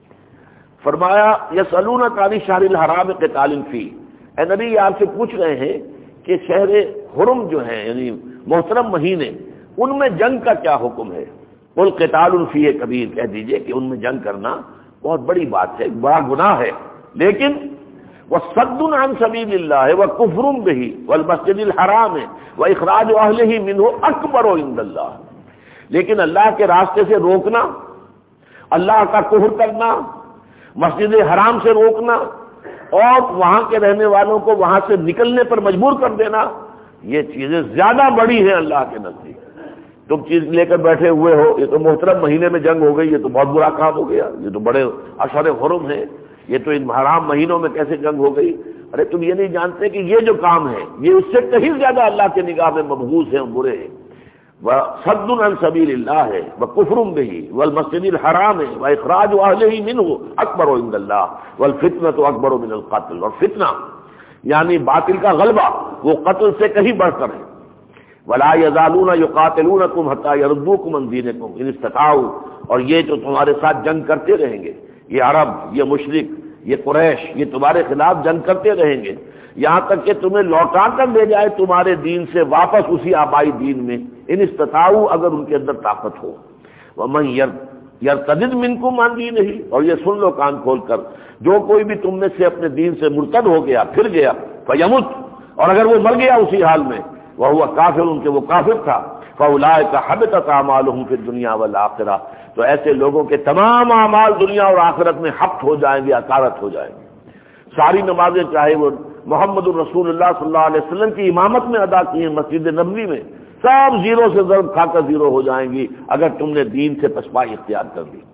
فرمایا یسألونک عن الشہر الحرام قتال فیہ، اے نبی یہ آپ سے پوچھ رہے ہیں کہ شہر حرم جو ہیں یعنی محترم مہینے، ان میں جنگ کا کیا حکم ہے؟ قل قتال فیہ کبیر، کہہ دیجئے کہ ان میں جنگ کرنا بہت بڑی بات ہے، بڑا گناہ ہے، لیکن وصد عن سبیل اللہ وکفر بہ والمسجد الحرام واخراج اہلہ منہ اکبر عند اللہ، لیکن اللہ کے راستے سے روکنا، اللہ کا کفر کرنا، مسجد حرام سے روکنا اور وہاں کے رہنے والوں کو وہاں سے نکلنے پر مجبور کر دینا، یہ چیزیں زیادہ بڑی ہیں اللہ کے نزدیک۔ تم چیز لے کر بیٹھے ہوئے ہو، یہ تو محترم مہینے میں جنگ ہو گئی، یہ تو بہت برا کام ہو گیا، یہ تو بڑے اشہر حرم ہیں، یہ تو ان حرام مہینوں میں کیسے جنگ ہو گئی؟ ارے تم یہ نہیں جانتے کہ یہ جو کام ہے یہ اس سے کہیں زیادہ اللہ کے نگاہ میں مبغوض ہیں اور برے ہیں۔ وصد عن سبیل اللہ ہے وکفر بہ والمسجد الحرام ہے واخراج اہلہ منہ اکبر عند اللہ والفتنۃ اکبر من القتل، اور فتنہ یعنی باطل کا غلبہ وہ قتل سے کہیں بڑھ کر ہے۔ ولا یزالون یقاتلونکم حتی یردوکم عن دینکم ان استطاعوا، اور یہ جو تمہارے ساتھ جنگ کرتے رہیں گے، یہ عرب، یہ مشرک، یہ قریش، یہ تمہارے خلاف جنگ کرتے رہیں گے یہاں تک کہ تمہیں لوٹا کر لے جائے تمہارے دین سے واپس اسی آبائی دین میں، ان استطاعوا اگر ان کے اندر طاقت ہو۔ ومن یرتد منکم عن دینہ، اور یہ سن لو کان کھول کر، جو کوئی بھی تم میں سے اپنے دین سے مرتد ہو گیا، پھر گیا، فیمت، اور اگر وہ مر گیا اسی حال میں، وہو کافر، ان کے وہ کافر تھا، فاولئک حبطت اعمالهم فی الدنیا والآخرہ، تو ایسے لوگوں کے تمام اعمال دنیا اور آخرت میں حبط ہو جائیں گے، اکارت ہو جائیں گے۔ ساری نمازیں چاہے وہ محمد الرسول اللہ صلی اللہ علیہ وسلم کی امامت میں ادا کی ہیں مسجد نبوی میں، سب زیرو سے ضرب کھا کر زیرو ہو جائیں گی اگر تم نے دین سے پسپائی اختیار کر لی۔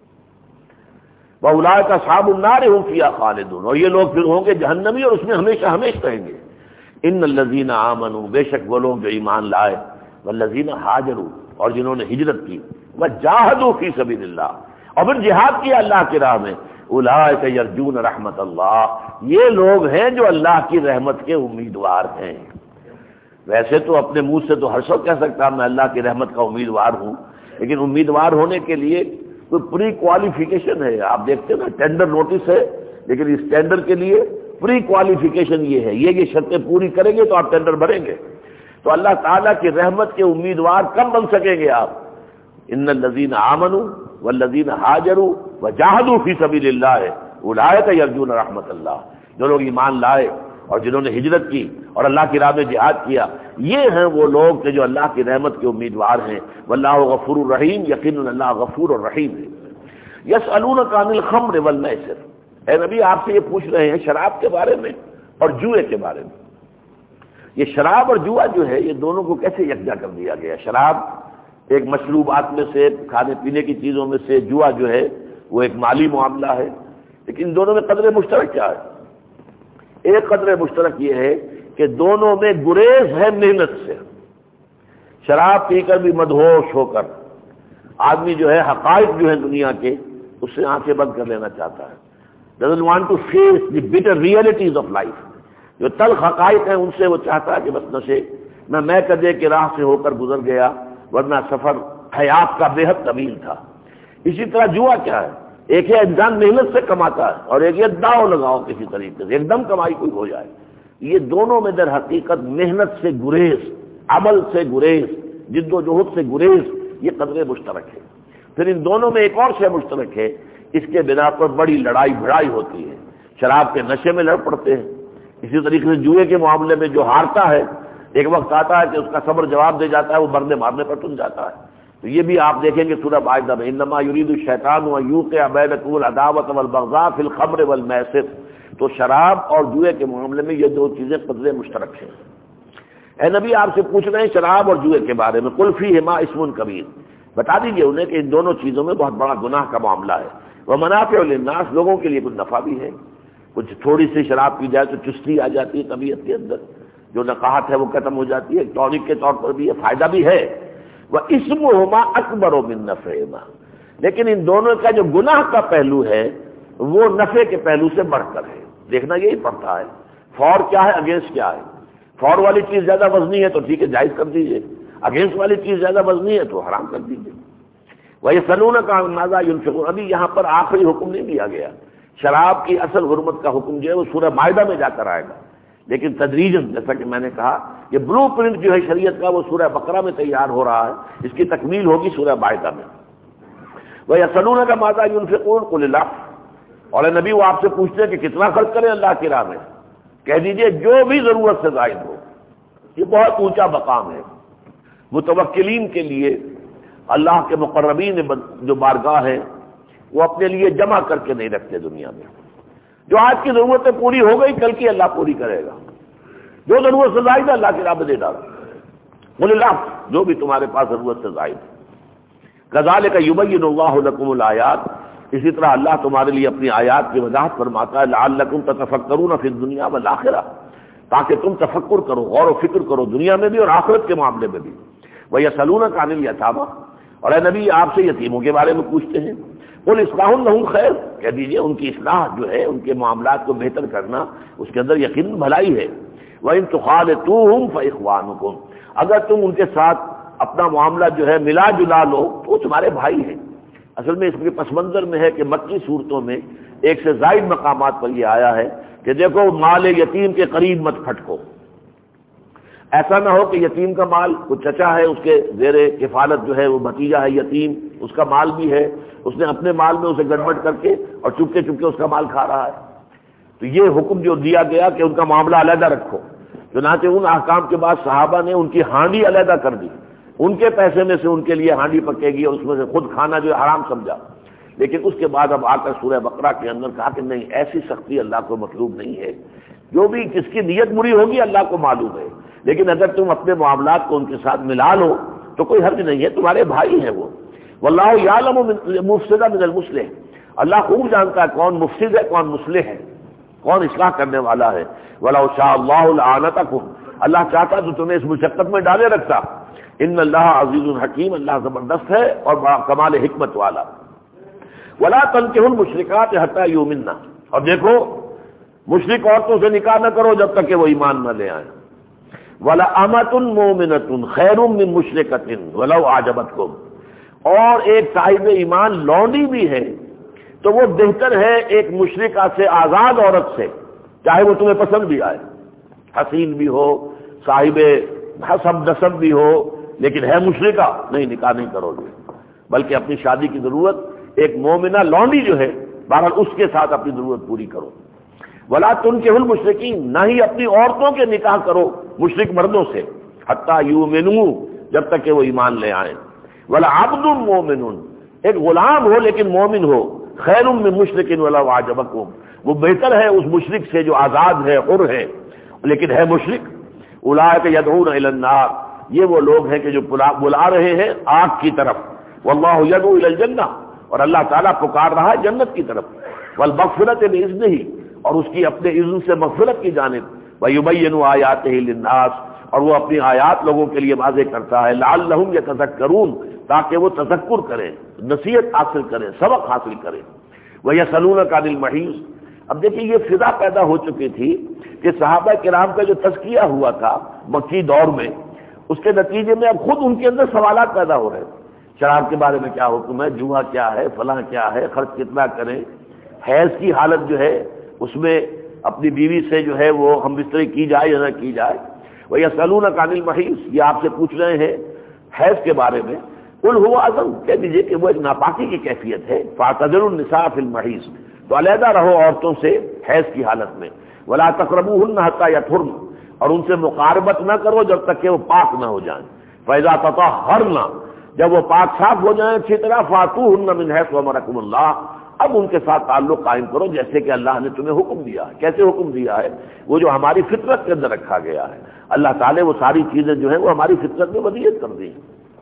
وَأُولَٰئِكَ أَصْحَابُ النَّارِ هُمْ فِيهَا خَالِدُونَ، اور یہ لوگ پھر ہوں گے جہنمی اور اس میں ہمیشہ ہمیشہ رہیں گے۔ ان الذین آمنوا، بے شک وہ لوگ جو ایمان لائے، والذین ہاجروا، اور جنہوں نے ہجرت کی، وجاہدوا فی سبیل اللہ، اور پھر جہاد کیا اللہ کی راہ میں، اولئک یرجون رحمت اللہ، یہ لوگ ہیں جو اللہ کی رحمت کے امیدوار ہیں۔ ویسے تو اپنے منہ سے تو ہر شخص کہہ سکتا میں اللہ کی رحمت کا امیدوار ہوں، لیکن امیدوار ہونے کے لیے کوئی پری کوالیفیکیشن ہے۔ آپ دیکھتے ہیں نا ٹینڈر نوٹس ہے، لیکن اس ٹینڈر کے لیے پری کوالیفیکیشن یہ ہے، یہ یہ شرطیں پوری کریں گے تو آپ ٹینڈر بھریں گے۔ تو اللہ تعالیٰ کی رحمت کے امیدوار کب بن سکیں گے آپ؟ ان الذین آمنوا والذین ہاجروا وجاہدوا فی سبیل اللہ اولئک یرجون رحمت اللہ، جو لوگ ایمان لائے اور جنہوں نے ہجرت کی اور اللہ کی راہ میں جہاد کیا، یہ ہیں وہ لوگ کہ جو اللہ کی رحمت کے امیدوار ہیں۔ واللہ غفور الرحیم، یقیناً اللہ غفور الرحیم ہے۔ یسألونک عن الخمر والمیسر، اے نبی آپ سے یہ پوچھ رہے ہیں شراب کے بارے میں اور جوئے کے بارے میں۔ یہ شراب اور جوا جو ہے یہ دونوں کو کیسے یکجا کر دیا گیا؟ شراب ایک مشروبات میں سے، کھانے پینے کی چیزوں میں سے، جوا جو ہے وہ ایک مالی معاملہ ہے، لیکن دونوں میں قدر مشترک کیا ہے؟ ایک قدر مشترک یہ ہے کہ دونوں میں گریز ہے محنت سے۔ شراب پی کر بھی مدہوش ہو کر آدمی جو ہے حقائق جو ہے دنیا کے اس سے آنکھیں بند کر لینا چاہتا ہے، doesn't want to face the bitter realities of life، جو تلخ حقائق ہیں ان سے وہ چاہتا ہے کہ بس نشے میں میں کدے کے راہ سے ہو کر گزر گیا، ورنہ سفر حیات کا بے حد طویل تھا۔ اسی طرح جوا کیا ہے؟ ایک ہے انسان محنت سے کماتا ہے اور ایک یہ داؤ لگاؤ کسی طریقے سے ایک دم کمائی کوئی ہو جائے۔ یہ دونوں میں در حقیقت محنت سے گریز، عمل سے گریز، جد و جہد سے گریز، یہ قدر مشترک ہے۔ پھر ان دونوں میں ایک اور شے مشترک ہے، اس کے بنا پر بڑی لڑائی بھڑائی ہوتی ہے، شراب کے نشے میں لڑ پڑتے ہیں۔ اسی طریقے سے جوئے کے معاملے میں جو ہارتا ہے ایک وقت آتا ہے کہ اس کا صبر جواب دے جاتا ہے، وہ مرنے مارنے پر تل جاتا ہے۔ تو یہ بھی آپ دیکھیں گے سورہ مائدہ میں، انما یرید الشیطان ان یوقع بینکم العداوۃ والبغضاء فی الخمر والمیسر، تو شراب اور جوئے کے معاملے میں یہ دو چیزیں قدر مشترک ہیں۔ اے نبی آپ سے پوچھ رہے ہیں شراب اور جوئے کے بارے میں، قل فیہما اسم کبیر، بتا دیجئے انہیں کہ ان دونوں چیزوں میں بہت بڑا گناہ کا معاملہ ہے، ومنافع للناس، لوگوں کے لیے کچھ نفع بھی ہے۔ کچھ تھوڑی سی شراب پی جائے تو چستی آ جاتی ہے طبیعت کے اندر، جو نقاہت ہے وہ ختم ہو جاتی ہے، ٹونک کے طور پر بھی ہے، فائدہ بھی ہے۔ وَإِثْمُهُمَا أَكْبَرُ مِن نَفْعِهِمَا، لیکن ان دونوں کا جو گناہ کا پہلو ہے وہ نفع کے پہلو سے بڑھ کر ہے۔ دیکھنا یہی پڑتا ہے فور کیا ہے، اگینسٹ کیا ہے۔ فور والی چیز زیادہ وزنی ہے تو ٹھیک ہے جائز کر دیجئے، اگینسٹ والی چیز زیادہ وزنی ہے تو حرام کر دیجئے۔ وَيَسْأَلُونَكَ عَنْ مَاذَا يُنْفِقُونَ، ابھی یہاں پر آخری حکم نہیں دیا گیا، شراب کی اصل حرمت کا حکم جو ہے وہ سورہ مائدہ میں جا کر آئے گا، لیکن تدریجاً جیسا کہ میں نے کہا یہ بلو پرنٹ جو ہے شریعت کا وہ سورہ بقرہ میں تیار ہو رہا ہے، اس کی تکمیل ہوگی سورہ مائدہ میں۔ وَيَسْأَلُونَكَ مَاذَا يُنْفِقُونَ قُلِ اللَّهُ، اور اے نبی وہ آپ سے پوچھتے ہیں کہ کتنا خرچ کریں اللہ کی راہ میں، کہہ دیجئے جو بھی ضرورت سے زائد ہو۔ یہ بہت اونچا مقام ہے متوکلین کے لیے، اللہ کے مقربین جو بارگاہ ہے وہ اپنے لیے جمع کر کے نہیں رکھتے دنیا میں، جو آج کی ضرورتیں پوری ہو گئی کل کی اللہ پوری کرے گا، جو ضرورت سے زائد ہے اللہ کی راہ میں دے ڈالا۔ قل اللہ، جو بھی تمہارے پاس ضرورت سے زائد ہے۔ کذالک یبین اللہ لکم الآیات، اسی طرح اللہ تمہارے لیے اپنی آیات کی وضاحت فرماتا ہے، لعلکم تتفکرون فی الدنیا والآخرہ، تاکہ تم تفکر کرو، غور و فکر کرو دنیا میں بھی اور آخرت کے معاملے میں بھی۔ وَيَسْأَلُونَكَ عَنِ الْيَتَامَىٰ، اور اے نبی آپ سے یتیموں کے بارے میں پوچھتے ہیں، قُلْ إِصْلَاحٌ لَهُمْ خَيْرٌ، کہہ دیجئے ان کی اصلاح جو ہے، ان کے معاملات کو بہتر کرنا، اس کے اندر یقین بھلائی ہے۔ وَإِن تُخَالِطُوهُمْ فَإِخْوَانُكُمْ، اگر تم ان کے ساتھ اپنا معاملہ جو ہے ملا جلا لو تو وہ تمہارے بھائی ہیں۔ اصل میں اس کے پس منظر میں ہے کہ مکی صورتوں میں ایک سے زائد مقامات پر یہ آیا ہے کہ دیکھو مال یتیم کے قریب مت پھٹکو، ایسا نہ ہو کہ یتیم کا مال، وہ چچا ہے اس کے زیر کفالت جو ہے وہ بھتیجا ہے یتیم، اس کا مال بھی ہے، اس نے اپنے مال میں اسے گڑبڑ کر کے اور چپکے چپکے اس کا مال کھا رہا ہے۔ تو یہ حکم جو دیا گیا کہ ان کا معاملہ علیحدہ رکھو، چنانچہ ان احکام کے بعد صحابہ نے ان کی ہانڈی علیحدہ کر دی، ان کے پیسے میں سے ان کے لیے ہانڈی پکے گی اور اس میں سے خود کھانا جو ہے حرام سمجھا۔ لیکن اس کے بعد اب آ کر سورہ بقرہ کے اندر کہا کہ نہیں، ایسی سختی اللہ کو مطلوب نہیں ہے، جو بھی جس کی نیت بری ہوگی اللہ کو معلوم ہے، لیکن اگر تم اپنے معاملات کو ان کے ساتھ ملا لو تو کوئی حرج نہیں ہے، تمہارے بھائی ہیں وہ۔ واللہ یعلم المفسد من المصلح، اللہ خوب جانتا ہے کون مفسد ہے کون مصلح ہے، کون اصلاح کرنے والا ہے۔ ولو شاء اللہ لعنتکم، اللہ چاہتا تو تمہیں اس مشقت میں ڈالے رکھتا۔ ان اللہ عزیز حکیم، اللہ زبردست ہے اور بڑا کمال حکمت والا۔ ولا تنکحوا المشرکات حتی یؤمنن، اور دیکھو مشرک عورتوں سے نکاح نہ کرو جب تک کہ وہ ایمان نہ لے آئیں۔ ولا امۃ مؤمنۃ خیر من مشرکۃ ولو اعجبتکم، اور ایک صاحب ایمان لونڈی بھی ہے تو وہ بہتر ہے ایک مشرکہ سے، آزاد عورت سے، چاہے وہ تمہیں پسند بھی آئے، حسین بھی ہو، صاحب حسب نسب بھی ہو، لیکن ہے مشرکہ، نہیں نکاح نہیں کرو گے، بلکہ اپنی شادی کی ضرورت ایک مومنہ لونڈی جو ہے بہرحال اس کے ساتھ اپنی ضرورت پوری کرو۔ ولا تنکحوا المشرکین، نہ ہی اپنی عورتوں کے نکاح کرو مشرک مردوں سے، حتی یؤمنوا، جب تک کہ وہ ایمان لے آئیں۔ ولا عبد مومن، ایک غلام ہو لیکن مومن ہو، خیر من مشرک ولو اعجبکم، وہ بہتر ہے اس مشرک سے جو آزاد ہے، حر ہے لیکن ہے مشرک۔ اولئک یدعون الی النار، یہ وہ لوگ ہیں کہ جو بلا رہے ہیں آگ کی طرف۔ واللہ یدعو الی الجنہ، اور اللہ تعالیٰ پکار رہا ہے جنت کی طرف۔ والمغفرۃ باذنہ، اور اس کی اپنے اذن سے مغفرت کی جانب۔ ویبین آیاتہ للناس، اور وہ اپنی آیات لوگوں کے لیے واضح کرتا ہے، لعلہم یتذکرون، تاکہ وہ تذکر کریں، نصیحت حاصل کریں، سبق حاصل کریں۔ ویسألونک عن المحیض، اب دیکھیے یہ فضا پیدا ہو چکی تھی کہ صحابہ کرام کا جو تزکیہ ہوا تھا مکی دور میں، اس کے نتیجے میں اب خود ان کے اندر سوالات پیدا ہو رہے ہیں، شراب کے بارے میں کیا حکم ہے، جوا کیا ہے، فلاں کیا ہے، خرچ کتنا کریں، حیض کی حالت جو ہے اس میں اپنی بیوی سے جو ہے وہ ہم بستری کی جائے یا نہ کی جائے۔ وَيَسْأَلُونَكَ عَنِ الْمَحِيضِ، یہ آپ سے پوچھ رہے ہیں حیض کے بارے میں۔ قُلْ هُوَ أَذًى، کہہ دیجئے کہ وہ ایک ناپاکی کی کیفیت ہے۔ فَاعْتَزِلُوا النِّسَاءَ فِي الْمَحِيضِ، تو علیحدہ رہو عورتوں سے حیض کی حالت میں۔ وَلَا تَقْرَبُوهُنَّ حَتَّى يَطْهُرْنَ، اور ان سے مقاربت نہ کرو جب تک کہ وہ پاک نہ ہو جائیں۔ فَإِذَا تَطَهَّرْنَ، جب وہ پاک صاف ہو جائیں اچھی طرح، فَاتُوهُنَّ مِنْ حَيْثُ أَمَرَكُمُ اللَّهُ، اب ان کے ساتھ تعلق قائم کرو جیسے کہ اللہ نے تمہیں حکم دیا ہے۔ کیسے حکم دیا ہے؟ وہ جو ہماری فطرت کے اندر رکھا گیا ہے، اللہ تعالیٰ وہ ساری چیزیں جو ہیں وہ ہماری فطرت میں ودیعت کر دی ہیں۔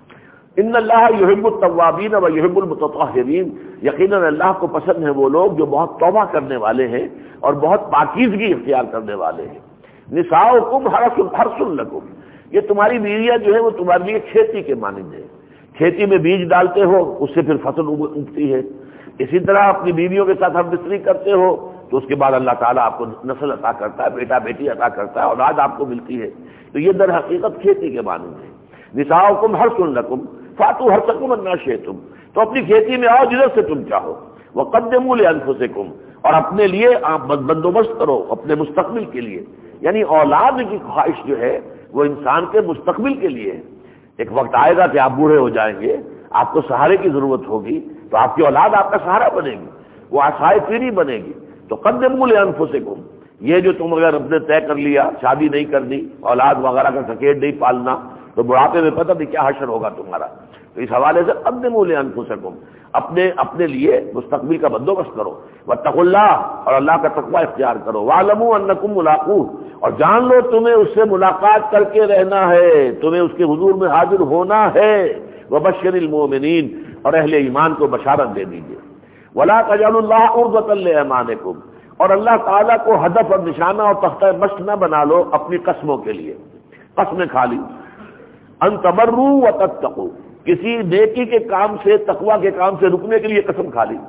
ان اللہ یحب التوابین و یحب المتطہرین، یقیناً اللہ کو پسند ہیں وہ لوگ جو بہت توبہ کرنے والے ہیں اور بہت پاکیزگی اختیار کرنے والے ہیں۔ نساؤکم حرث حرث لکم، یہ تمہاری بیویاں جو ہے وہ تمہارے لیے کھیتی کے مانند ہے، کھیتی میں بیج ڈالتے ہو اس سے پھر فصل اگتی ہے، اسی طرح اپنی بیویوں کے ساتھ ہم بستری کرتے ہو تو اس کے بعد اللہ تعالیٰ آپ کو نسل عطا کرتا ہے، بیٹا بیٹی عطا کرتا ہے، اولاد آپ کو ملتی ہے، تو یہ در حقیقت کھیتی کے مانند ہے۔ نساؤکم حرث لکم فاتوا حرثکم انا شئتم، تو اپنی کھیتی میں آؤ جدھر سے تم چاہو، وقدموا لانفسکم، اور اپنے لیے آپ بندوبست کرو اپنے مستقبل کے لیے، یعنی اولاد کی خواہش جو ہے وہ انسان کے مستقبل کے لیے ہے۔ ایک وقت آئے گا کہ آپ بوڑھے ہو جائیں گے، آپ کو سہارے کی ضرورت ہوگی، تو آپ کی اولاد آپ کا سہارا بنے گی، وہ آسائے پیری بنے گی، تو قدموا لانفسکم، یہ جو تم اگر اپنے طے کر لیا، شادی نہیں کرنی، اولاد وغیرہ کا سکیٹ نہیں پالنا، تو بڑھاپے میں پتہ نہیں کیا حشر ہوگا تمہارا، تو اس حوالے سے قدموا لانفسکم، اپنے اپنے لیے مستقبل کا بندوبست کرو، واتقوا اللہ، اور اللہ کا تقوی اختیار کرو، واعلموا انکم ملاقوہ، اور جان لو تمہیں اس سے ملاقات کر کے رہنا ہے، تمہیں اس کے حضور میں حاضر ہونا ہے، وبشر المؤمنین، اور اہل ایمان کو بشارت دے دیجیے، ولا تجعلوا اللہ عرضۃ لایمانکم، اور اللہ تعالیٰ کو ہدف اور نشانہ اور تختہ مشق نہ بنا لو اپنی قسموں کے لیے، قسمیں کھا لی، ان تبروا وتتقوا، کسی نیکی کے کام سے، تقوی کے کام سے رکنے کے لیے قسم کھا لی۔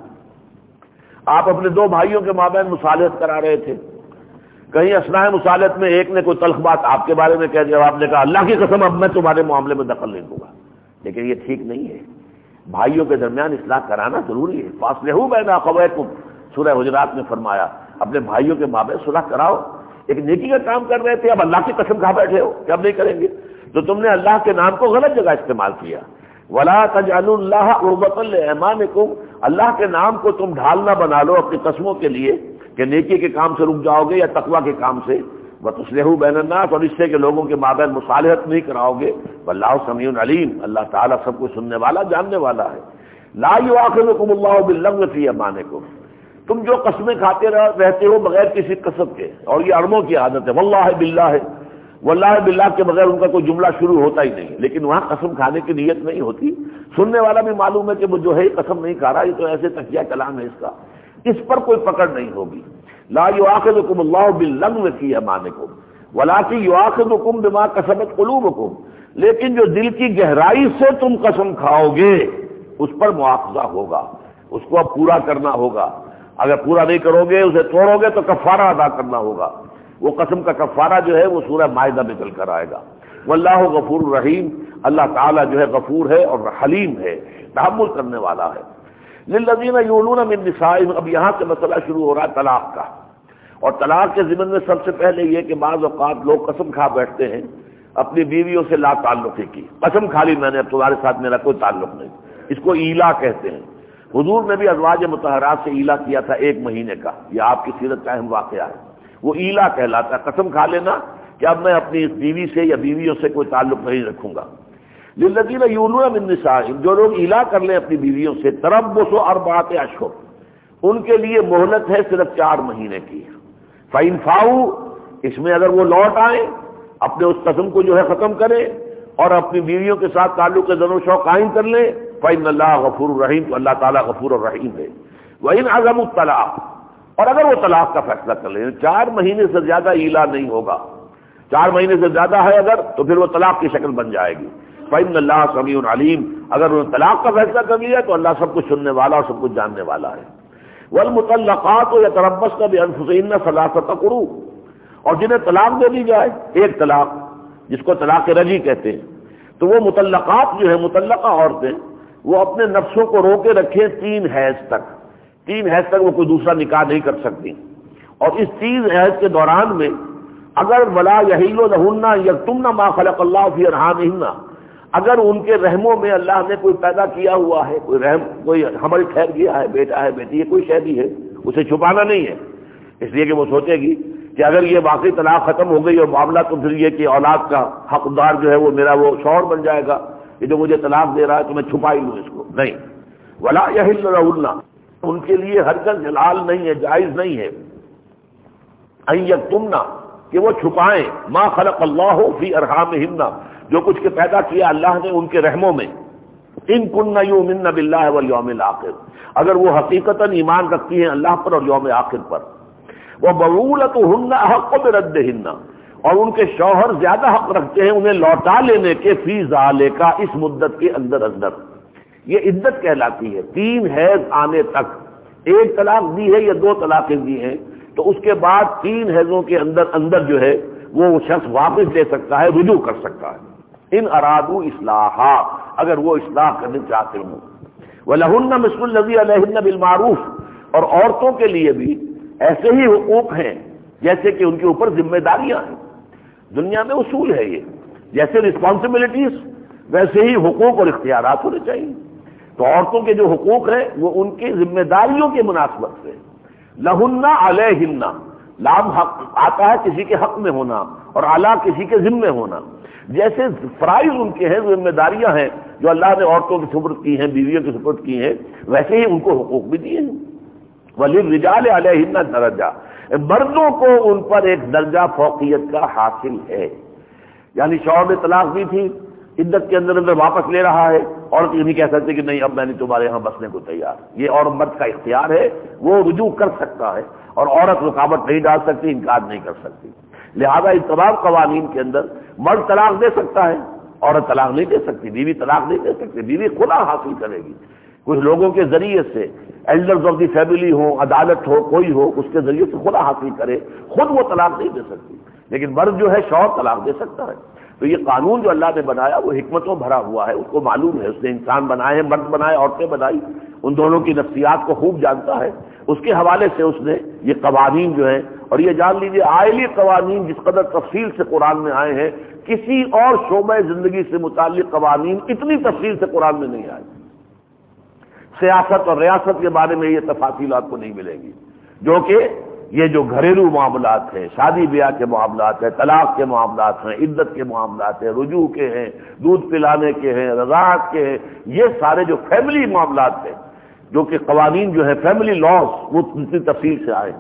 آپ اپنے دو بھائیوں کے مابین مصالحت کرا رہے تھے، کہیں اثناء مصالحت میں ایک نے کوئی تلخ بات آپ کے بارے میں کہہ دیا، آپ نے کہا اللہ کی قسم اب میں تمہارے معاملے میں دخل نہیں دوں گا، لیکن یہ ٹھیک نہیں ہے، بھائیوں کے درمیان اصلاح کرانا ضروری ہے، فاصلحوا بین اخویکم، سورہ حجرات میں فرمایا اپنے بھائیوں کے مابین صلح کراؤ، ایک نیکی کا کام کر رہے تھے، اب اللہ کی قسم کھا بیٹھے ہو کہ اب نہیں کریں گے، تو تم نے اللہ کے نام کو غلط جگہ استعمال کیا، ولا تجعلوا اللہ عرضۃ لایمانکم، اللہ کے نام کو تم ڈھال نہ بنا لو اپنی قسموں کے لیے کہ نیکی کے کام سے رک جاؤ گے یا تقوی کے کام سے، وتصلحوا بین الناس، اور اس سے کہ لوگوں کے مابین مصالحت نہیں کراؤ گے، واللہ سمیع علیم، اللہ تعالیٰ سب کچھ سننے والا جاننے والا ہے۔ لا یؤاخذکم اللہ باللغو فی ایمانکم، تم جو قسمیں کھاتے رہتے ہو بغیر کسی قسم کے، اور یہ عربوں کی عادت ہے، واللہ باللہ ہے، واللہ باللہ کے بغیر ان کا کوئی جملہ شروع ہوتا ہی نہیں، لیکن وہاں قسم کھانے کی نیت نہیں ہوتی، سننے والا بھی معلوم ہے کہ وہ جو ہے قسم نہیں کھا رہا، یہ تو ایسے تکیہ کلام ہے اس کا، اس پر کوئی پکڑ نہیں ہوگی۔ لا یؤاخذکم اللہ باللغو فی ایمانکم ولکن یؤاخذکم بما کسبت قلوبکم، لیکن جو دل کی گہرائی سے تم قسم کھاؤ گے اس پر مواخذہ ہوگا، اس کو اب پورا کرنا ہوگا، اگر پورا نہیں کرو گے، اسے توڑو گے تو کفارہ ادا کرنا ہوگا، وہ قسم کا کفارہ جو ہے وہ سورہ مائدہ میں چل کر آئے گا۔ واللہ غفور الرحیم، اللہ تعالیٰ جو ہے غفور ہے اور حلیم ہے، تحمل کرنے والا ہے۔ للذین یولون من نسائہم، اب یہاں سے مسئلہ شروع ہو رہا ہے طلاق کا، اور طلاق کے ضمن میں سب سے پہلے یہ کہ بعض اوقات لوگ قسم کھا بیٹھتے ہیں اپنی بیویوں سے لا تعلقی کی، قسم کھا لی میں نے اب تمہارے ساتھ میرا کوئی تعلق نہیں، اس کو ایلا کہتے ہیں۔ حضور نے بھی ازواج مطہرات سے ایلا کیا تھا ایک مہینے کا، یہ آپ کی سیرت کا اہم واقعہ ہے، وہ ایلا کہلاتا ہے، قسم کھا لینا کہ اب میں اپنی اس بیوی سے یا بیویوں سے کوئی تعلق نہیں رکھوں گا۔ للذین یولون من نسائہم، جو لوگ ایلا کر لیں اپنی بیویوں سے، تربص اربعۃ اشہر، ان کے لیے مہلت ہے صرف چار مہینے کی۔ فإن فاؤوا، اس میں اگر وہ لوٹ آئیں، اپنے اس قسم کو جو ہے ختم کریں اور اپنی بیویوں کے ساتھ تعلق زن و شوق قائم کر لیں، فإن اللہ غفور الرحیم، تو اللہ تعالیٰ غفور الرحیم ہے۔ وإن عزموا الطلاق، اور اگر وہ طلاق کا فیصلہ کر لیں، چار مہینے سے زیادہ ایلا نہیں ہوگا، چار مہینے سے زیادہ ہے اگر تو پھر وہ طلاق کی شکل بن جائے گی۔ فإن اللہ سمیع علیم، اگر انہوں نے طلاق کا فیصلہ کر لیا تو اللہ سب کچھ سننے والا اور سب کچھ جاننے والا ہے۔ والمطلقات یتربصن بانفسہن ثلاثۃ قروء، اور جنہیں طلاق دے دی جائے ایک طلاق، جس کو طلاق رجعی کہتے ہیں، تو وہ مطلقات جو ہے، مطلقہ عورتیں، وہ اپنے نفسوں کو روکے رکھیں تین حیض تک، تین حیض تک وہ کوئی دوسرا نکاح نہیں کر سکتی، اور اس تین حیض کے دوران میں اگر ولا یحل لہن یکتمن ما خلق اللہ فی ارحامہن، اگر ان کے رحموں میں اللہ نے کوئی پیدا کیا ہوا ہے، کوئی رحم، کوئی حمل ٹھہر گیا ہے، بیٹا ہے، بیٹی ہے، کوئی شے بھی ہے، اسے چھپانا نہیں ہے، اس لیے کہ وہ سوچے گی کہ اگر یہ واقعی طلاق ختم ہو گئی اور معاملہ تو پھر یہ کہ اولاد کا حقدار جو ہے وہ میرا وہ شوہر بن جائے گا، یہ جو مجھے طلاق دے رہا ہے تو میں چھپا ہی لوں اس کو، نہیں۔ ولا یحل لہن، ان کے لیے ہرگز حلال نہیں ہے، جائز نہیں ہے، ان یکتمن، کہ وہ چھپائیں، ما خلق اللہ فی ارحامہن، جو کچھ کے پیدا کیا اللہ نے ان کے رحموں میں، ان کن یؤمن باللہ والیوم الآخر، اگر وہ حقیقتاً ایمان رکھتی ہیں اللہ پر اور یوم آخر پر، وبعولتہن احق بردہن، اور ان کے شوہر زیادہ حق رکھتے ہیں انہیں لوٹا لینے کے فی ذالک اس مدت کے اندر اندر. یہ عدت کہلاتی ہے. تین حیض آنے تک ایک طلاق دی ہے یا دو طلاقیں دی ہیں تو اس کے بعد تین حیضوں کے اندر اندر جو ہے وہ شخص واپس لے سکتا ہے, رجوع کر سکتا ہے. ان ارادو اصلاحا, اگر وہ اصلاح کرنا چاہتے ہوں. وَلَهُنَّ مِثْلُ الَّذِي عَلَيْهِنَّ بِالْمَعْرُوفِ, اور عورتوں کے لیے بھی ایسے ہی حقوق ہیں جیسے کہ ان کے اوپر ذمہ داریاں ہیں. دنیا میں اصول ہے یہ, جیسے رسپانسبلٹیز ویسے ہی حقوق اور اختیارات ہونے چاہیے. تو عورتوں کے جو حقوق ہیں وہ ان کی ذمہ داریوں کی مناسبت سے. لہن علیہن, لام حق آتا ہے کسی کے حق میں ہونا اور اعلیٰ کسی کے ذمے ہونا. جیسے فرائض ان کے ہیں, ذمہ داریاں ہیں جو اللہ نے عورتوں کی سپرد کی ہیں, بیویوں کی سپرد کی ہیں, ویسے ہی ان کو حقوق بھی دیے ہیں. وَلِلرِّجَالِ عَلَيْهِنَّ درجہ, مردوں کو ان پر ایک درجہ فوقیت کا حاصل ہے. یعنی شوہر نے طلاق دی تھی, عدت کے اندر اندر واپس لے رہا ہے, عورت یہ نہیں کہہ سکتی کہ نہیں اب میں نے تمہارے یہاں بسنے کو تیار. یہ اور مرد کا اختیار ہے, وہ رجوع کر سکتا ہے اور عورت رکاوٹ نہیں ڈال سکتی, انکار نہیں کر سکتی. لہذا ان تمام قوانین کے اندر مرد طلاق دے سکتا ہے, عورت طلاق نہیں دے سکتی, بیوی طلاق نہیں دے سکتی. بیوی خدا حاصل کرے گی کچھ لوگوں کے ذریعے سے, ایلڈرز آف دی فیملی ہو, عدالت ہو, کوئی ہو, اس کے ذریعے سے خدا حاصل کرے, خود وہ طلاق نہیں دے سکتی. لیکن مرد جو ہے شوہر طلاق دے سکتا ہے. تو یہ قانون جو اللہ نے بنایا وہ حکمتوں بھرا ہوا ہے, اس کو معلوم ہے, اس نے انسان بنائے ہیں, مرد بنائے, عورتیں بنائی, ان دونوں کی نفسیات کو خوب جانتا ہے. اس کے حوالے سے اس نے یہ قوانین جو ہیں, اور یہ جان لیجیے آئلی قوانین جس قدر تفصیل سے قرآن میں آئے ہیں, کسی اور شعبہ زندگی سے متعلق قوانین اتنی تفصیل سے قرآن میں نہیں آئے. سیاست اور ریاست کے بارے میں یہ تفاصیل آپ کو نہیں ملیں گی, جو کہ یہ جو گھریلو معاملات ہیں, شادی بیاہ کے معاملات ہیں, طلاق کے معاملات ہیں, عدت کے معاملات ہیں, رجوع کے ہیں, دودھ پلانے کے ہیں, رضاعت کے ہیں, یہ سارے جو فیملی معاملات ہیں, جو کہ قوانین جو ہے فیملی لاز, وہ اتنی تفصیل سے آئے.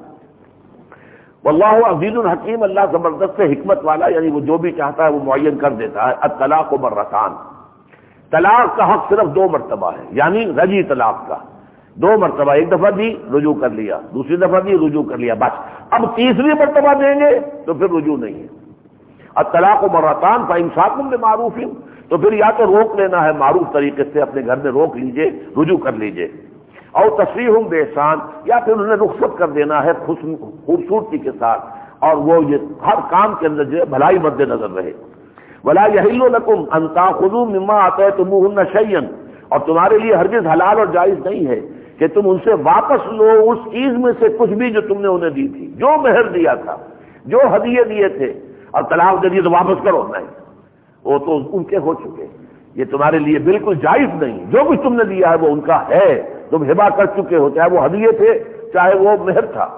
واللہ عزیز الحکیم, اللہ زبردست حکمت والا, یعنی وہ جو بھی چاہتا ہے وہ معین کر دیتا ہے. الطلاق مرتان, طلاق کا حق صرف دو مرتبہ ہے, یعنی رجی طلاق کا دو مرتبہ, ایک دفعہ دی رجوع کر لیا, دوسری دفعہ دی رجوع کر لیا, بس. اب تیسری مرتبہ دیں گے تو پھر رجوع نہیں ہے. الطلاق مرتان فإمساک بمعروف, تو پھر یا تو روک لینا ہے معروف طریقے سے, اپنے گھر میں روک لیجئے, رجوع کر لیجئے, اور تسریح بإحسان, یا پھر انہیں رخصت کر دینا ہے خوبصورتی کے ساتھ, اور وہ یہ ہر کام کے اندر جو ہے بھلائی مد نظر رہے. ولا يحل لكم ان تاخذوا مما آتيتموهن شيئا, اور تمہارے لیے ہرگز حلال اور جائز نہیں ہے کہ تم ان سے واپس لو اس چیز میں سے کچھ بھی جو تم نے انہیں دی تھی, جو مہر دیا تھا, جو ہدیے دیے تھے, اور طلاق دے دیے تو واپس کرو. نہیں, وہ تو ان کے ہو چکے, یہ تمہارے لیے بالکل جائز نہیں. جو کچھ تم نے دیا ہے وہ ان کا ہے, تم ہبا کر چکے ہو, چاہے وہ ہدیے تھے چاہے وہ مہر تھا.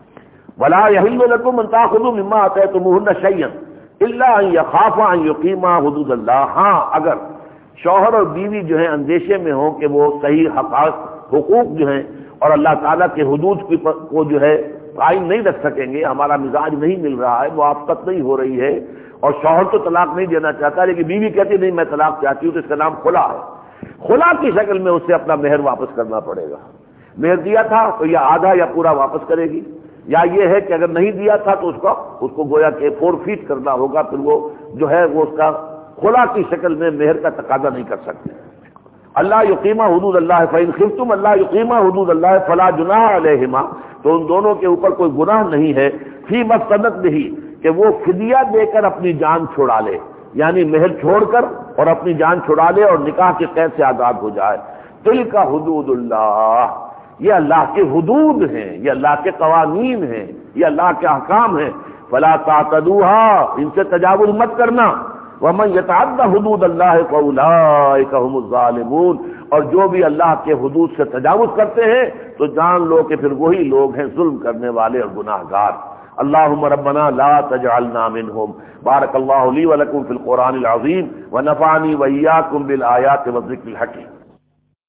ولا يحل لكم ان تاخذوا مما آتيتموهن شيئا الا ان يخافا ان يقيما حدود الله. ہاں, اگر شوہر اور بیوی جو ہیں اندیشے میں ہوں کہ وہ صحیح حقائق حقوق جو ہیں اور اللہ تعالیٰ کے حدود کو جو ہے قائم نہیں رکھ سکیں گے, ہمارا مزاج نہیں مل رہا ہے, موافقت نہیں ہو رہی ہے, اور شوہر تو طلاق نہیں دینا چاہتا لیکن بیوی کہتی نہیں میں طلاق چاہتی ہوں, تو اس کا نام خلا ہے. خلا کی شکل میں اسے اپنا مہر واپس کرنا پڑے گا. مہر دیا تھا تو یا آدھا یا پورا واپس کرے گی, یا یہ ہے کہ اگر نہیں دیا تھا تو اس کو اس کو گویا کہ فور فیٹ کرنا ہوگا, پھر وہ جو ہے وہ اس کا خلا کی شکل میں مہر کا تقاضا نہیں کر سکتے. اللہ یقیمہ حدود اللہ فإن خفتم اللہ یقیمہ حدود اللہ فلا جناح علیہما, تو ان دونوں کے اوپر کوئی گناہ نہیں ہے, فی مفتدت بھی, کہ وہ فدیہ دے کر اپنی جان چھڑا لے, یعنی مہر چھوڑ کر اور اپنی جان چھڑا لے اور نکاح کے قید سے آزاد ہو جائے. تلک حدود اللہ, یہ اللہ کے حدود ہیں, یہ اللہ کے قوانین ہیں, یہ اللہ کے احکام ہیں. فلا تعتدوها, ان سے تجاوز مت کرنا. ومن يتعد حدود اللہ فاولئک هم الظالمون, اور جو بھی اللہ کے حدود سے تجاوز کرتے ہیں تو جان لو کہ پھر وہی لوگ ہیں ظلم کرنے والے اور گناہ گار. اللهم ربنا لا تجعلنا منهم. بارك الله لي ولكم في القرآن العظيم ونفعني وإياكم بالآيات والذكر الحكيم.